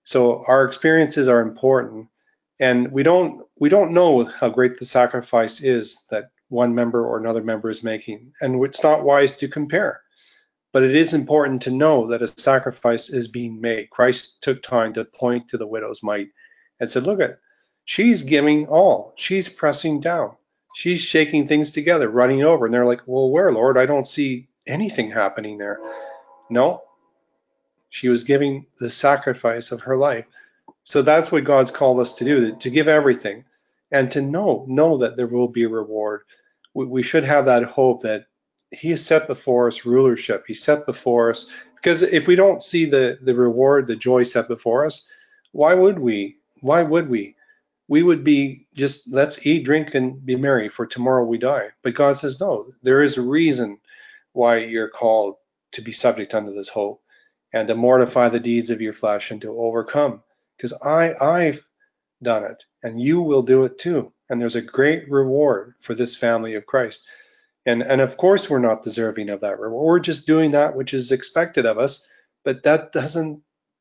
So our experiences are important, and we don't know how great the sacrifice is that one member or another member is making, and it's not wise to compare. But it is important to know that a sacrifice is being made. Christ took time to point to the widow's mite and said, look at, she's giving all. She's pressing down. She's shaking things together, running over. And they're like, well, where, Lord? I don't see anything happening there. No, she was giving the sacrifice of her life. So that's what God's called us to do, to give everything and to know that there will be a reward. We should have that hope that he has set before us rulership. He set before us, because if we don't see the reward, the joy set before us, why would we? Why would we? We would be just, let's eat, drink, and be merry, for tomorrow we die. But God says, no, there is a reason why you're called to be subject unto this hope and to mortify the deeds of your flesh and to overcome. Because I've done it, and you will do it too. And there's a great reward for this family of Christ. And of course, we're not deserving of that reward. We're just doing that which is expected of us. But that doesn't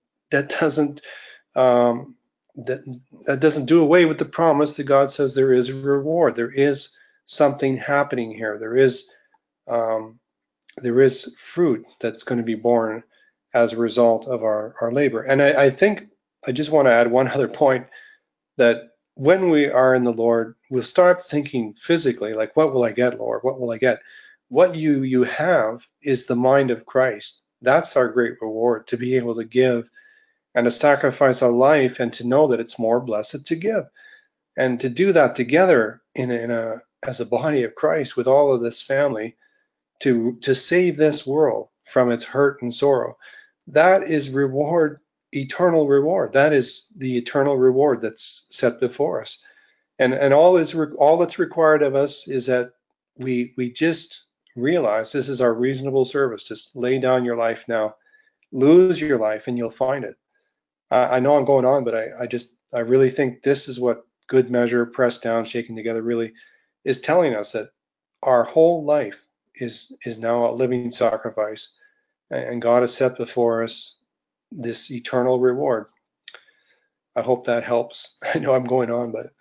um, that doesn't do away with the promise that God says there is a reward. There is something happening here. Um, there is fruit that's going to be born as a result of our labor. And I think I just want to add one other point, that when we are in the Lord, we'll start thinking physically, like, what will I get, Lord? What will I get? What you have is the mind of Christ. That's our great reward, to be able to give and to sacrifice our life and to know that it's more blessed to give. And to do that together as a body of Christ with all of this family, to save this world from its hurt and sorrow. That is reward, eternal reward. That is the eternal reward that's set before us. And all that's required of us is that we just realize this is our reasonable service. Just lay down your life now, lose your life, and you'll find it. I know I'm going on, but I really think this is what good measure, pressed down, shaken together, really is telling us, that our whole life is now a living sacrifice, and God has set before us this eternal reward. I hope that helps. I know I'm going on, but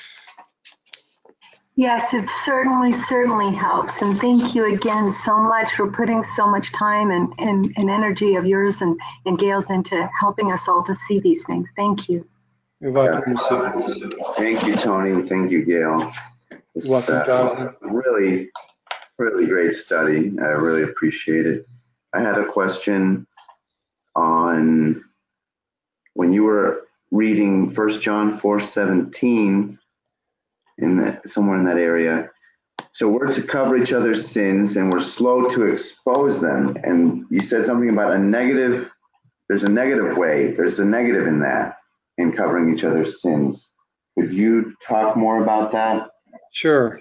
Yes, it certainly helps. And thank you again so much for putting so much time and energy of yours and Gail's into helping us all to see these things. Thank you. you're welcome. Thank you, Tony. Thank you, Gail. You're welcome, Jonathan. Really, really great study. I really appreciate it. I had a question on when you were reading 1 John 4:17, somewhere in that area. So we're to cover each other's sins and we're slow to expose them. And you said something about there's a negative way. There's a negative in that, in covering each other's sins. Could you talk more about that? Sure.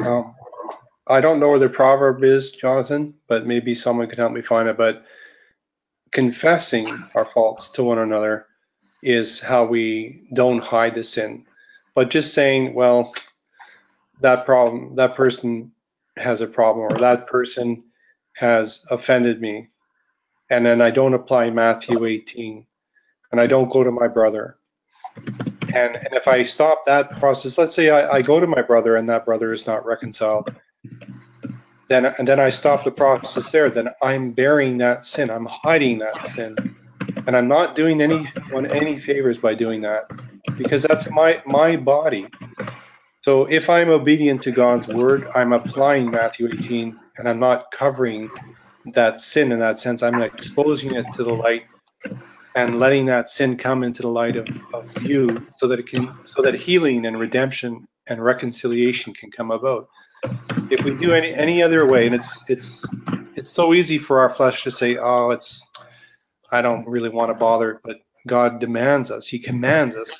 I don't know where the proverb is, Jonathan, but maybe someone could help me find it. But confessing our faults to one another is how we don't hide the sin. But just saying, well, that person has a problem, or that person has offended me, and then I don't apply Matthew 18, and I don't go to my brother. And if I stop that process, let's say I go to my brother and that brother is not reconciled, then I stop the process there, then I'm bearing that sin, I'm hiding that sin, and I'm not doing anyone any favors by doing that, because that's my body. So if I'm obedient to God's word, I'm applying Matthew 18, and I'm not covering that sin in that sense. I'm exposing it to the light and letting that sin come into the light of you, so that healing and redemption and reconciliation can come about. If we do any other way, and it's so easy for our flesh to say, oh, I don't really want to bother, but God demands us, he commands us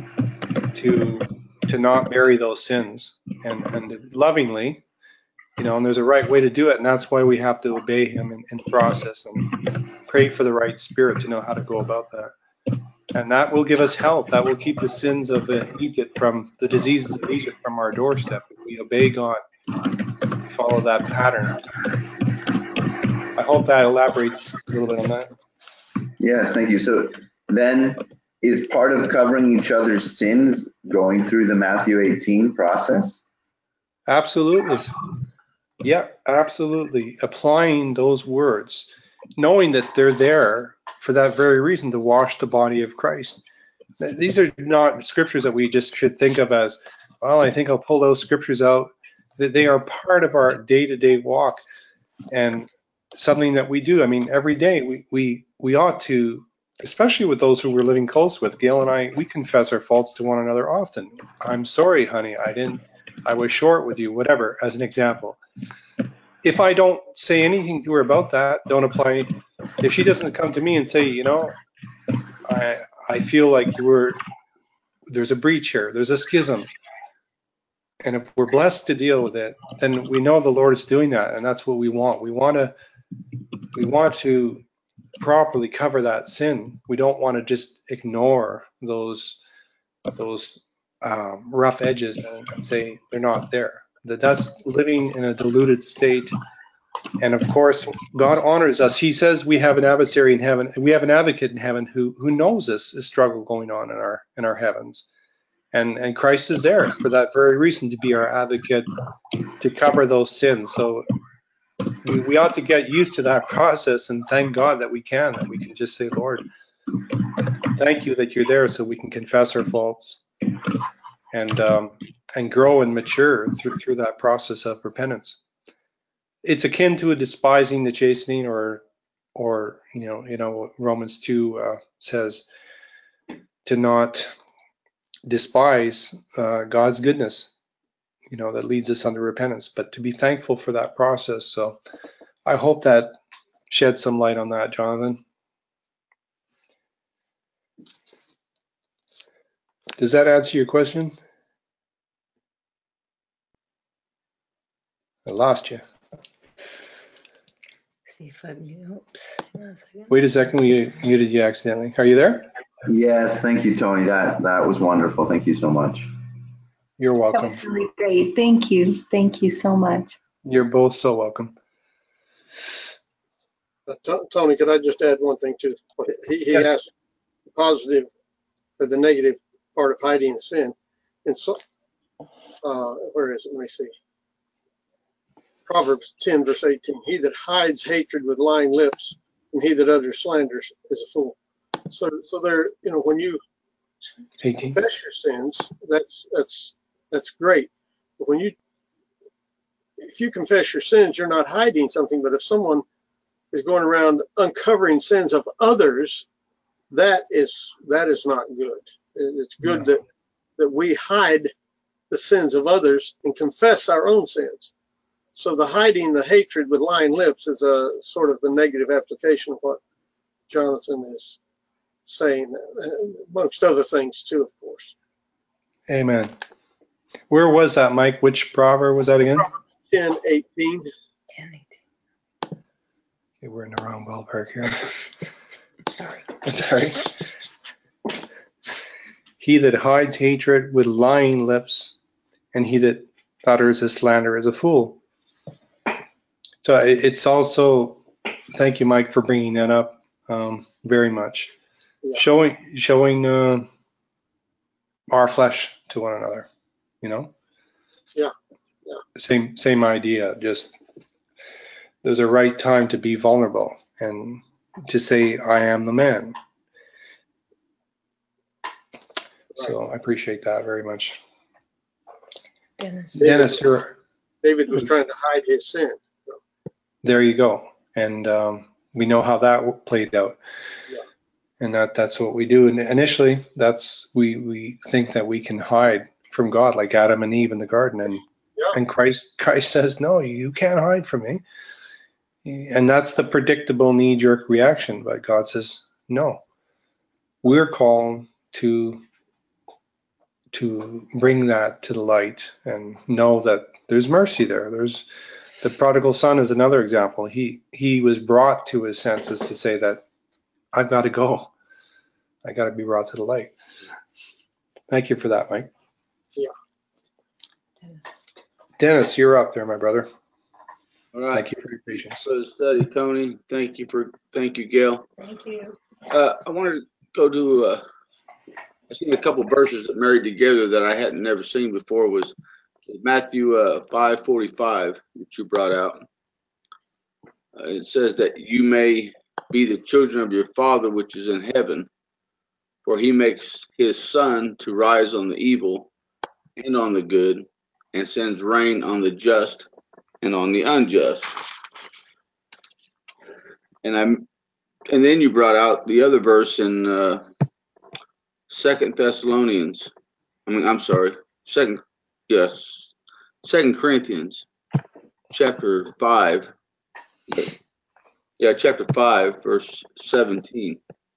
to not bury those sins, and lovingly, and there's a right way to do it, and that's why we have to obey him in the process and pray for the right spirit to know how to go about that. And that will give us health. That will keep the sins of Egypt, from the diseases of Egypt, from our doorstep. If we obey God, follow that pattern. I hope that elaborates a little bit on that. Yes, thank you. So then, is part of covering each other's sins going through the Matthew 18 process? Absolutely. Yeah, absolutely. Applying those words, knowing that they're there for that very reason, to wash the body of Christ. These are not scriptures that we just should think of as, well, I think I'll pull those scriptures out. That they are part of our day-to-day walk and something that we do. I mean, every day we ought to, especially with those who we're living close with. Gail and I, we confess our faults to one another often. I'm sorry, honey, I was short with you, whatever, as an example. If I don't say anything to her about that, don't apply. If she doesn't come to me and say, I feel like there's a breach here, there's a schism, and if we're blessed to deal with it, then we know the Lord is doing that, and that's what we want. We want to properly cover that sin. We don't want to just ignore those rough edges and say they're not there. That's living in a diluted state. And of course, God honors us. He says we have an adversary in heaven. We have an advocate in heaven who knows this struggle going on in our heavens. And Christ is there for that very reason, to be our advocate, to cover those sins. So we ought to get used to that process and thank God that we can just say, Lord, thank you that you're there, so we can confess our faults and grow and mature through that process of repentance. It's akin to a despising the chastening, or Romans 2 says to not despise God's goodness, that leads us unto repentance, but to be thankful for that process. So I hope that sheds some light on that, Jonathan. Does that answer your question? I lost you. See if I can, oops, hang on a second. Wait a second, we muted you accidentally. Are you there? Yes, thank you, Tony. That was wonderful. Thank you so much. You're welcome. That was really great. Thank you. Thank you so much. You're both so welcome. Tony, could I just add one thing too? He Yes. asked the positive or the negative part of hiding sin. And so, where is it? Let me see. Proverbs 10, verse 18. He that hides hatred with lying lips, and he that utters slanders is a fool. So there, when you 18. confess your sins, that's great. But if you confess your sins, you're not hiding something. But if someone is going around uncovering sins of others, that is not good. It's good that we hide the sins of others and confess our own sins. So the hiding the hatred with lying lips is a sort of the negative application of what Jonathan is saying, amongst other things too, of course. Amen. Where was that, Mike? Which proverb was that again? 10:18. 10:18. Okay, we're in the wrong ballpark here. Sorry. Sorry. He that hides hatred with lying lips, and he that utters a slander is a fool. So it's also, thank you, Mike, for bringing that up very much. Yeah. Showing our flesh to one another, Yeah. Same idea. Just there's a right time to be vulnerable and to say, I am the man. Right. So I appreciate that very much. Dennis, David was trying to hide his sin. There you go. And we know how that played out. Yeah. And that's what we do. And initially, we think that we can hide from God, like Adam and Eve in the garden. And Christ says, no, you can't hide from me. And that's the predictable knee-jerk reaction. But God says, no. We're called to bring that to the light and know that there's mercy there. There's the prodigal son is another example. He was brought to his senses to say that I've got to go. I got to be brought to the light. Thank you for that, Mike. Yeah. Dennis, you're up there, my brother. All right. Thank you for your patience. For the study, Tony. Thank you, Gail. thank you. I wanted to go to I seen a couple verses that married together that I hadn't never seen before. Was Matthew 5:45 that you brought out. It says that you may be the children of your Father which is in heaven, for he makes his sun to rise on the evil and on the good, and sends rain on the just and on the unjust. And then you brought out the other verse in 2 Thessalonians. I'm sorry, Second Corinthians, chapter 5. Yeah, chapter 5, verse 17.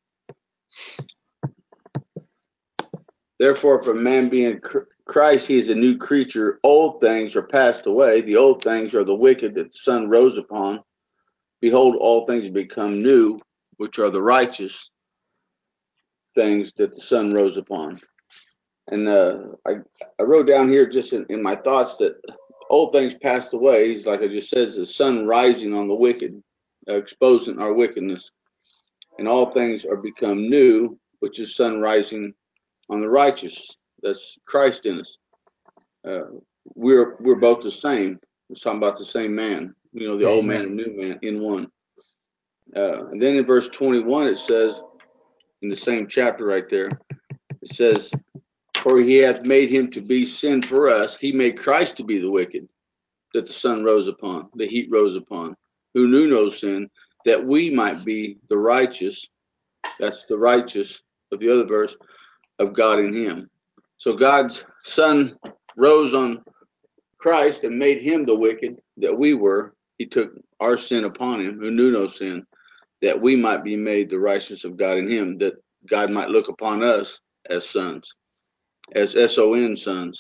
Therefore, if a man be in Christ, he is a new creature. Old things are passed away. The old things are the wicked that the sun rose upon. Behold, all things have become new, which are the righteous things that the sun rose upon. And I wrote down here just in my thoughts that old things passed away. Like I just said, it's the sun rising on the wicked, exposing our wickedness. And all things are become new, which is sun rising on the righteous. That's Christ in us. We're both the same. We're talking about the same man. You know, the old man and new man in one. And then in verse 21, it says, in the same chapter right there, it says, for he hath made him to be sin for us. He made Christ to be the wicked that the sun rose upon, the heat rose upon, who knew no sin, that we might be the righteous. That's the righteous of the other verse of God in him. So God's Son rose on Christ and made him the wicked that we were. He took our sin upon him, who knew no sin, that we might be made the righteousness of God in him, that God might look upon us as sons, as S-O-N sons,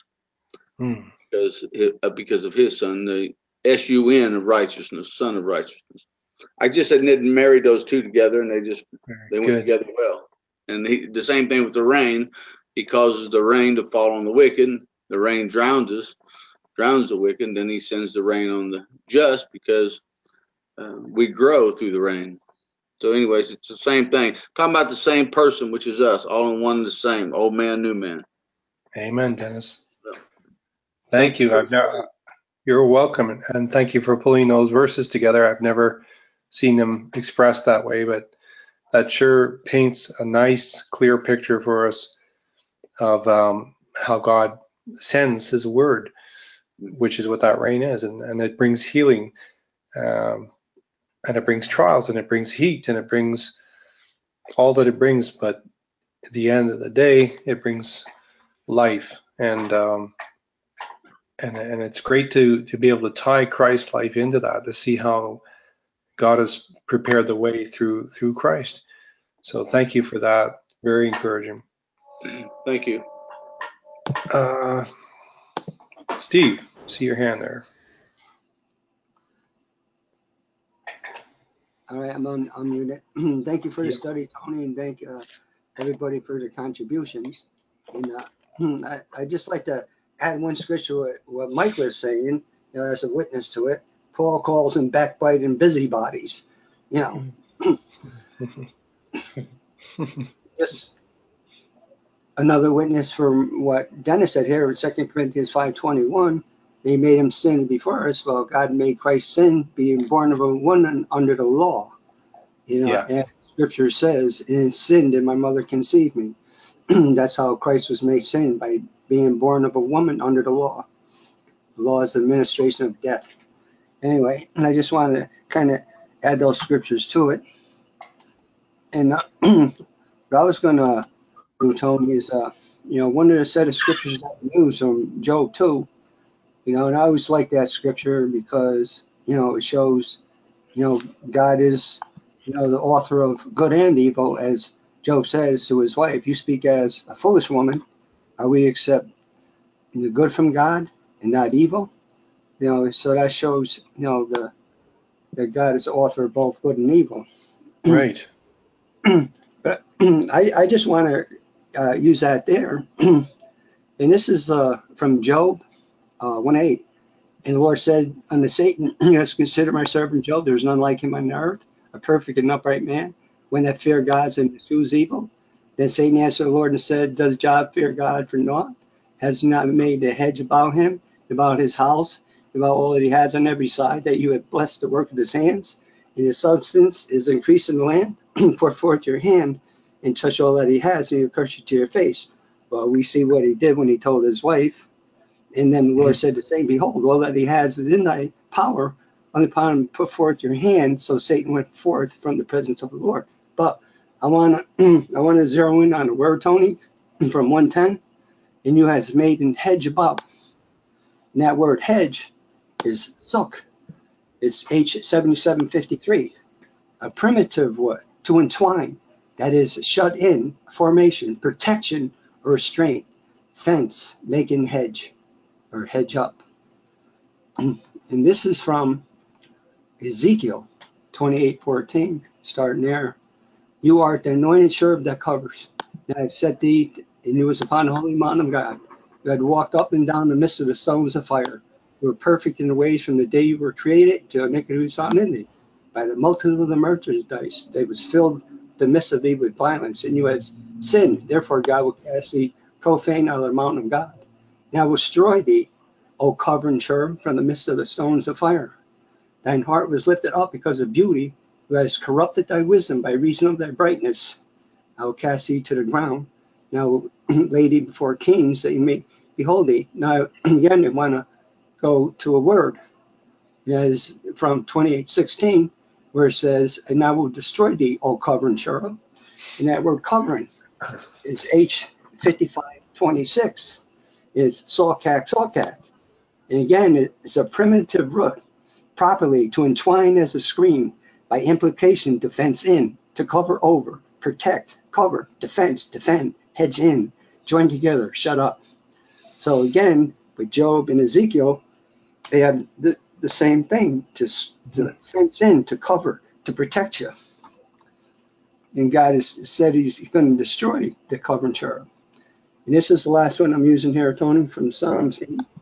because of his son, the S-U-N of righteousness, son of righteousness. I just didn't marry those two together, and they went together well. And the same thing with the rain. He causes the rain to fall on the wicked. The rain drowns the wicked. Then he sends the rain on the just because we grow through the rain. So anyways, it's the same thing. Talking about the same person, which is us, all in one and the same, old man, new man. Amen, Dennis. Thank you. You're welcome, and thank you for pulling those verses together. I've never seen them expressed that way, but that sure paints a nice, clear picture for us of how God sends his word, which is what that rain is, and it brings healing, and it brings trials, and it brings heat, and it brings all that it brings, but at the end of the day, it brings life, and it's great to be able to tie Christ's life into that, to see how God has prepared the way through Christ. So thank you for that. Very encouraging. Thank you. Steve, see your hand there. All right, I'm unmuted. Thank you for the study, Tony, and thank everybody for their contributions. And I just like to add one scripture what Mike was saying, as a witness to it. Paul calls them backbiting busybodies. Just another witness from what Dennis said here in 2 Corinthians 5:21. They made him sin before us. Well, God made Christ sin, being born of a woman under the law. And Scripture says, "In sin did my mother conceive me." That's how Christ was made sin, by being born of a woman under the law. The law is the administration of death. Anyway, and I just wanted to kind of add those scriptures to it. And what I was going to do, Tony, is one of the set of scriptures that we use from Job 2. And I always like that scripture because, it shows, God is, the author of good and evil, as Job says to his wife, "You speak as a foolish woman. Are we accept the good from God and not evil?" So that shows, that God is the author of both good and evil. Right. But I just want to use that there. And this is from Job 1:8. And the Lord said unto Satan, "You hast considered my servant Job. There is none like him on the earth, a perfect and upright man, one that fear God and eschews evil. Then Satan answered the Lord and said, does Job fear God for naught? Has he not made a hedge about him, about his house, about all that he has on every side, that you have blessed the work of his hands, and his substance is increased in the land? Put forth your hand and touch all that he has, and he'll curse you to your face. Well, we see what he did when he told his wife. And then the Lord said the same, behold, all that he has is in thy power. Only upon him put forth your hand. So Satan went forth from the presence of the Lord. But I want to zero in on the word, Tony, from 110. And you has made an hedge about. And that word hedge is suk. It's H7753. A primitive word, to entwine. That is shut in, formation, protection, or restraint. Fence, making hedge, or hedge up. And this is from Ezekiel 28:14, starting there. You art the anointed cherub that covers. And I have set thee, and you was upon the holy mountain of God. You had walked up and down the midst of the stones of fire. You were perfect in the ways from the day you were created to iniquity was found in thee. By the multitude of the merchandise, they was filled the midst of thee with violence, and you had sinned. Therefore God will cast thee profane out of the mountain of God. And I will destroy thee, O covering cherub, from the midst of the stones of fire. Thine heart was lifted up because of beauty, who has corrupted thy wisdom by reason of thy brightness. I will cast thee to the ground. Now lay thee before kings, that you may behold thee. Now again, I want to go to a word. That is from 28:16, where it says, and I will destroy thee, O covering cherub. And that word covering is H5526. It's sawkak. And again, it's a primitive root, properly to entwine as a screen, by implication to fence in, to cover over, protect, cover, defense, defend, hedge in, join together, shut up. So again, with Job and Ezekiel, they have the same thing, to fence in, to cover, to protect you. And God has said he's going to destroy the covering cherub. And this is the last one I'm using here, Tony, from Psalms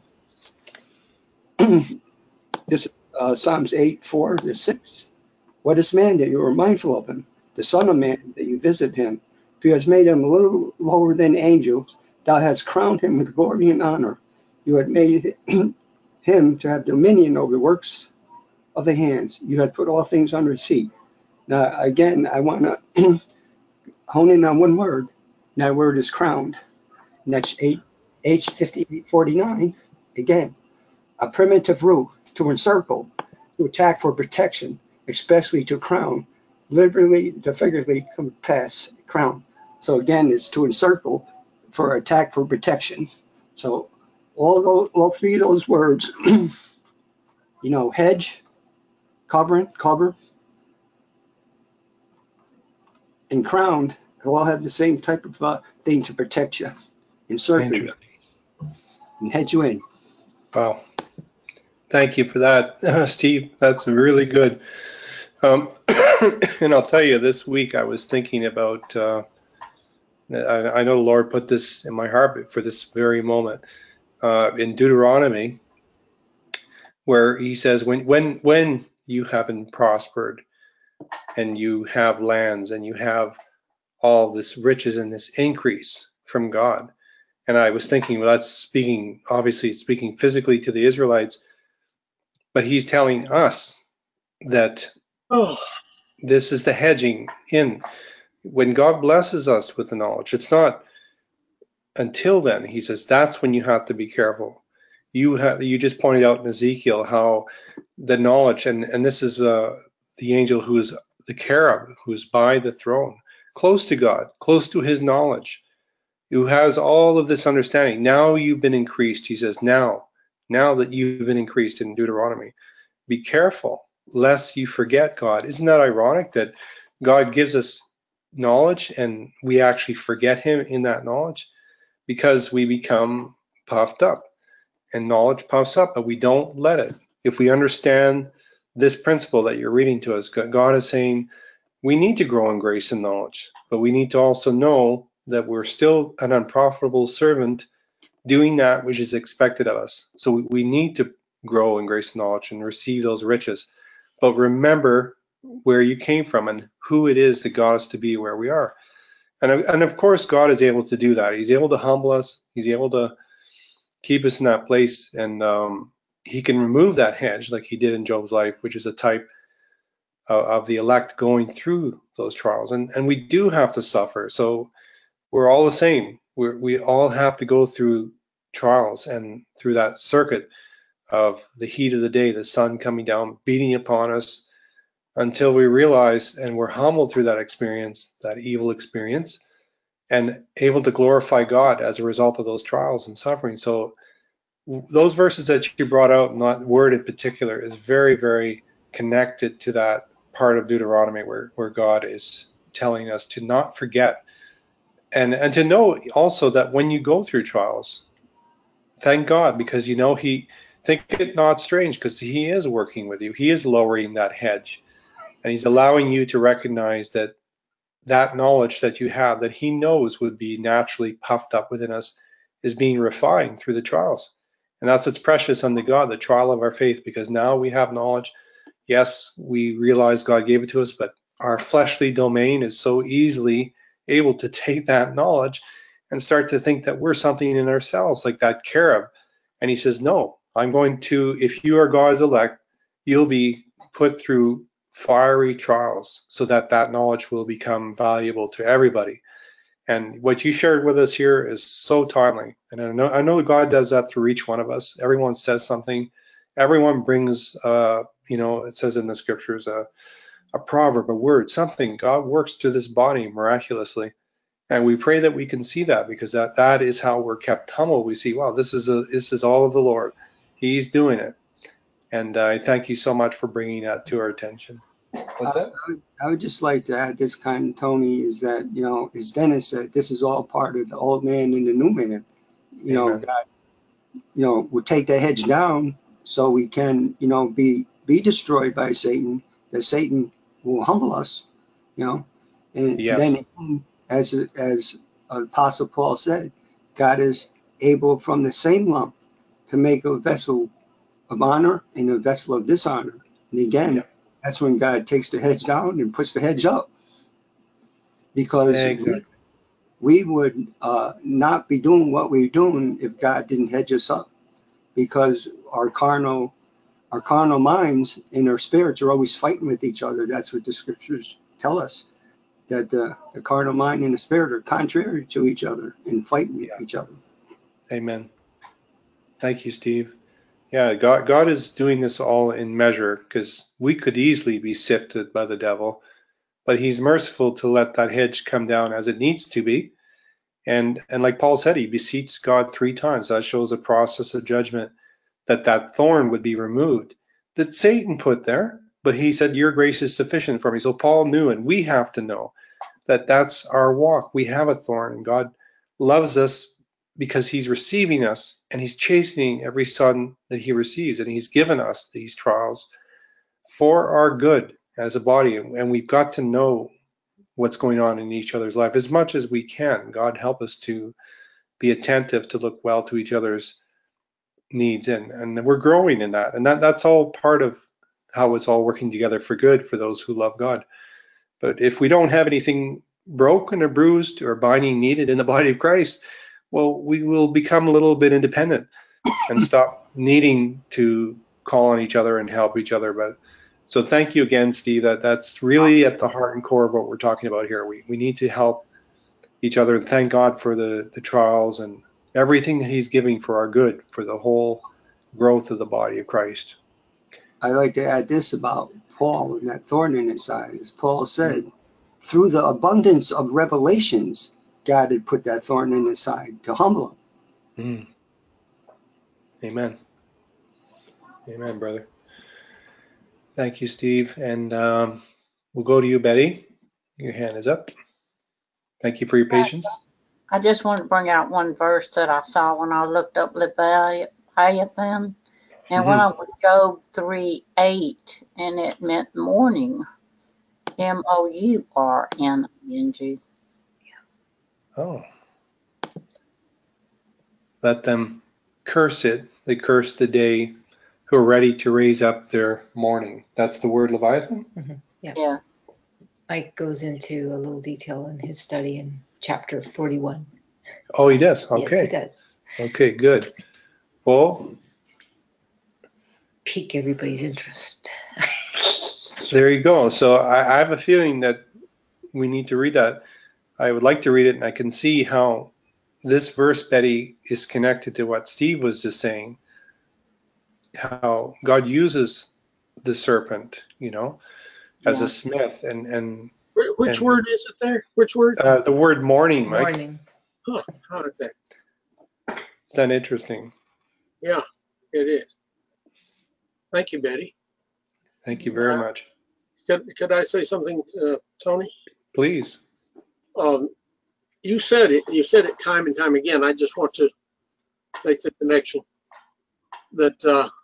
8. This Psalms 8:4-6. What is man that you are mindful of him? The Son of Man that you visit him? For you hast made him a little lower than angels. Thou hast crowned him with glory and honor. You had made him to have dominion over the works of the hands. You had put all things under his feet. Now, again, I want to hone in on one word. And that word is crowned. And that's H5849. Again, a primitive root, to encircle, to attack for protection, especially to crown, literally to figuratively compass, crown. So again, it's to encircle, for attack for protection. So all three of those words, hedge, cover, and crowned, all have the same type of thing to protect you, encircle you, and hedge you in. Wow. Thank you for that, Steve. That's really good. And I'll tell you, this week I was thinking about, I know the Lord put this in my heart for this very moment, in Deuteronomy, where he says, when you have been prospered and you have lands and you have all this riches and this increase from God. And I was thinking, well, that's speaking physically to the Israelites, but he's telling us that this is the hedging in. When God blesses us with the knowledge, it's not until then. He says that's when you have to be careful. You just pointed out in Ezekiel how the knowledge, and this is the angel who is the cherub, who is by the throne, close to God, close to his knowledge, who has all of this understanding. Now you've been increased, he says, now that you've been increased in Deuteronomy, be careful lest you forget God. Isn't that ironic that God gives us knowledge and we actually forget him in that knowledge? Because we become puffed up, and knowledge puffs up, but we don't let it. If we understand this principle that you're reading to us, God is saying we need to grow in grace and knowledge, but we need to also know that we're still an unprofitable servant doing that which is expected of us. So we need to grow in grace and knowledge and receive those riches. But remember where you came from and who it is that got us to be where we are. And of course, God is able to do that. He's able to humble us. He's able to keep us in that place, and he can remove that hedge like he did in Job's life, which is a type of the elect going through those trials. And we do have to suffer. So we're all the same. We all have to go through trials and through that circuit of the heat of the day, the sun coming down, beating upon us, until we realize and we're humbled through that experience, that evil experience, and able to glorify God as a result of those trials and suffering. So those verses that you brought out, not word in particular, is very, very connected to that part of Deuteronomy where God is telling us to not forget and to know also that when you go through trials, thank God, because he think it not strange, because he is working with you. He is lowering that hedge, and he's allowing you to recognize that knowledge that you have, that he knows would be naturally puffed up within us, is being refined through the trials. And that's what's precious unto God, the trial of our faith, because now we have knowledge. Yes, we realize God gave it to us, but our fleshly domain is so easily able to take that knowledge and start to think that we're something in ourselves, like that cherub. And he says, no, I'm going to, if you are God's elect, you'll be put through fiery trials so that knowledge will become valuable to everybody. And what you shared with us here is so timely. And I know God does that through each one of us. Everyone says something. Everyone brings, it says in the scriptures, a proverb, a word, something. God works through this body miraculously. And we pray that we can see that, because that is how we're kept humble. We see, wow, this is all of the Lord. He's doing it. And I thank you so much for bringing that to our attention. What's that? I would just like to add this kind, Tony, is that, as Dennis said, this is all part of the old man and the new man. Amen. God, will take the hedge down so we can, be destroyed by Satan, that Satan will humble us, and Yes. then as Apostle Paul said, God is able from the same lump to make a vessel of honor and a vessel of dishonor. And again, that's when God takes the hedge down and puts the hedge up, because exactly. we would not be doing what we're doing if God didn't hedge us up, because our carnal minds and our spirits are always fighting with each other. That's what the scriptures tell us, that the carnal mind and the spirit are contrary to each other and fighting with each other. Amen. Thank you, Steve. Yeah, God is doing this all in measure, because we could easily be sifted by the devil, but he's merciful to let that hedge come down as it needs to be. And like Paul said, he beseeched God 3 times. That shows a process of judgment, that thorn would be removed that Satan put there. But he said, your grace is sufficient for me. So Paul knew, and we have to know that that's our walk. We have a thorn, and God loves us because he's receiving us, and he's chastening every son that he receives, and he's given us these trials for our good as a body. And we've got to know what's going on in each other's life as much as we can. God help us to be attentive, to look well to each other's needs, and we're growing in that. And that's all part of how it's all working together for good for those who love God. But if we don't have anything broken or bruised or binding needed in the body of Christ, well, we will become a little bit independent and stop needing to call on each other and help each other. But so thank you again, Steve. That's really at the heart and core of what we're talking about here. We need to help each other, and thank God for the trials and everything that he's giving for our good, for the whole growth of the body of Christ. I like to add this about Paul and that thorn in his side. As Paul said, through the abundance of revelations, God had put that thorn in his side to humble him. Amen. Amen, brother. Thank you, Steve. And we'll go to you, Betty. Your hand is up. Thank you for your patience. I just want to bring out one verse that I saw when I looked up Leviathan. And when I would go 3:8, and it meant morning, mourning. Oh. Let them curse it. They curse the day who are ready to raise up their mourning. That's the word Leviathan? Yeah. Mike goes into a little detail in his study in chapter 41. Oh, he does? Okay. Yes, he does. Okay, good. Well, Pique everybody's interest. there you go. So I have a feeling that we need to read that. I would like to read it, and I can see how this verse, Betty, is connected to what Steve was just saying, how God uses the serpent, as a smith. And Which word is it there? Which word? The word morning, Mike. Morning. Huh, how did that? Is that interesting? Yeah, it is. Thank you, Betty. Thank you very much. Could I say something, Tony? Please. You said it. You said it time and time again. I just want to make the connection that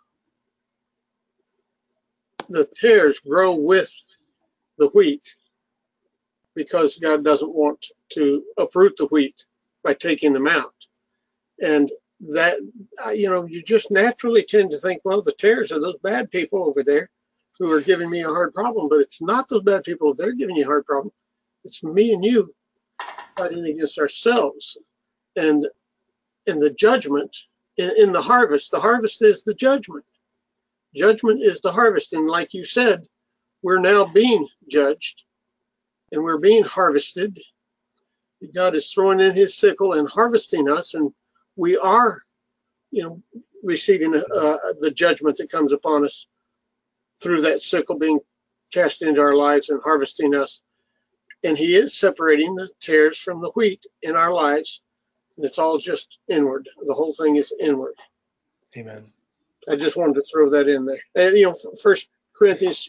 the tares grow with the wheat because God doesn't want to uproot the wheat by taking them out. And that, you just naturally tend to think, well, the tares are those bad people over there who are giving me a hard problem. But it's not those bad people over there giving you a hard problem. It's me and you fighting against ourselves. And in the judgment, in the harvest is the judgment. Judgment is the harvest. And like you said, we're now being judged and we're being harvested. God is throwing in his sickle and harvesting us, and we are, receiving the judgment that comes upon us through that sickle being cast into our lives and harvesting us. And he is separating the tares from the wheat in our lives. And it's all just inward. The whole thing is inward. Amen. I just wanted to throw that in there. And, 1 Corinthians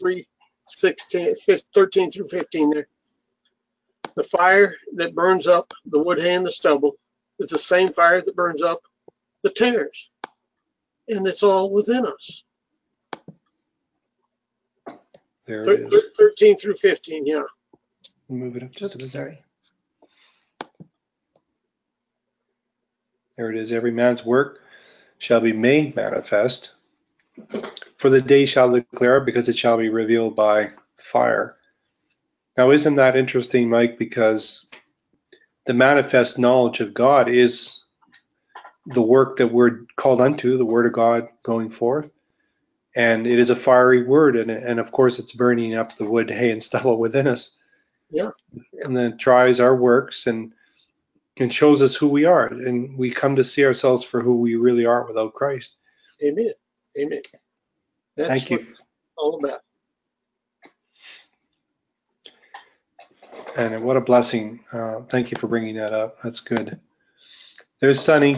13 through 15 there. The fire that burns up the wood, hay, and the stubble is the same fire that burns up the tares. And it's all within us. There it is. 13 through 15, yeah. Move it up just a bit. Sorry. There it is. Every man's work shall be made manifest, for the day shall declare, because it shall be revealed by fire. Now, isn't that interesting, Mike? Because the manifest knowledge of God is the work that we're called unto, the word of God going forth. And it is a fiery word, and of course it's burning up the wood, hay, and stubble within us. Yeah. And then tries our works and shows us who we are, and we come to see ourselves for who we really are without Christ. Amen. Amen. That's Thank you. All about. And what a blessing. Thank you for bringing that up. That's good. There's Sonny.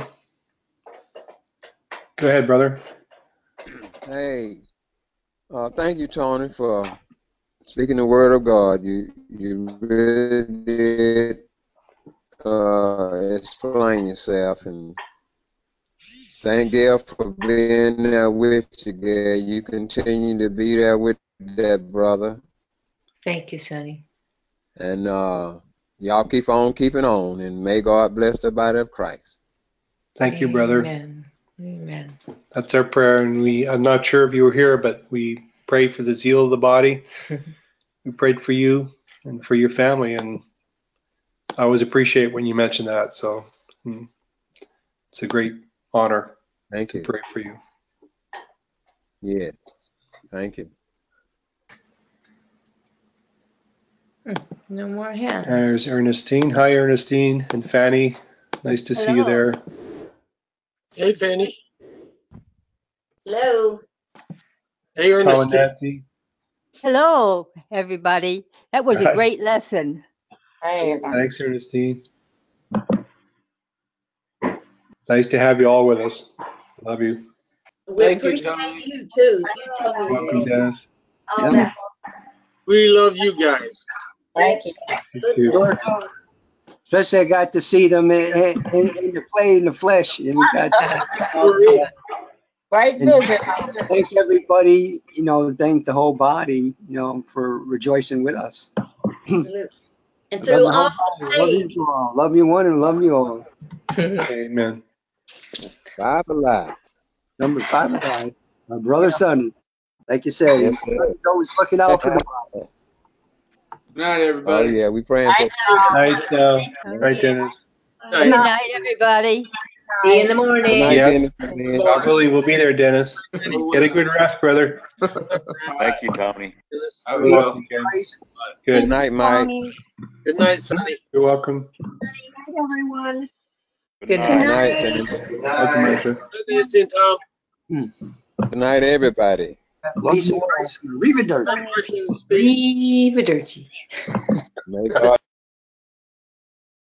Go ahead, brother. Hey, thank you, Tony, for speaking the word of God. You really did explain yourself, and thank Gail for being there with you, Gail. You continue to be there with that brother, Thank you, Sonny. and y'all keep on keeping on, and may God bless the body of Christ. Thank you, brother. Amen. Amen. That's our prayer, and I'm not sure if you were here, but we prayed for the zeal of the body. We prayed for you and for your family, and I always appreciate when you mention that. So it's a great honor Thank to you. pray for you. Yeah, thank you. No more hands. There's Ernestine. Hi, Ernestine and Fanny. Nice to see you there. Hey, Fanny. Hello. Hey, Tom and Ernestine. Nancy. Hello, everybody. That was a Hi. great lesson. Hey, Thanks, Ernestine. Nice to have you all with us. Love you. We Thank you, appreciate Tony. you too. You told me Welcome, Dennis. all that. We love you guys. thank you. Thank you. Lord, especially I got to see them in the flesh, and we got Great and visit. thank everybody, thank the whole body, for rejoicing with us. And Love through the all whole the body. Love pain, you all. Love you one and love you all. Amen. Bible alive. Number 5 of 5. My brother Sonny. Like you said, Yes, sir. he's always looking out for the body. Good night, Oh everybody. yeah, we praying for. Night, Dennis. Good night, everybody. See you in the Good morning. night, Yep. Dennis. Man. God willing, we'll be there, Dennis. Get a good rest, brother. Thank you, Tony. I Good luck will. weekend. Good Good. night, Mike. Good night, Sonny. You're welcome. Everyone. Good Good night. night, Sam. Welcome, Marcia. Good Nancy and Tom. Good night, everybody. Peace and grace. Arrivederci. Question to speak. Arrivederci. May God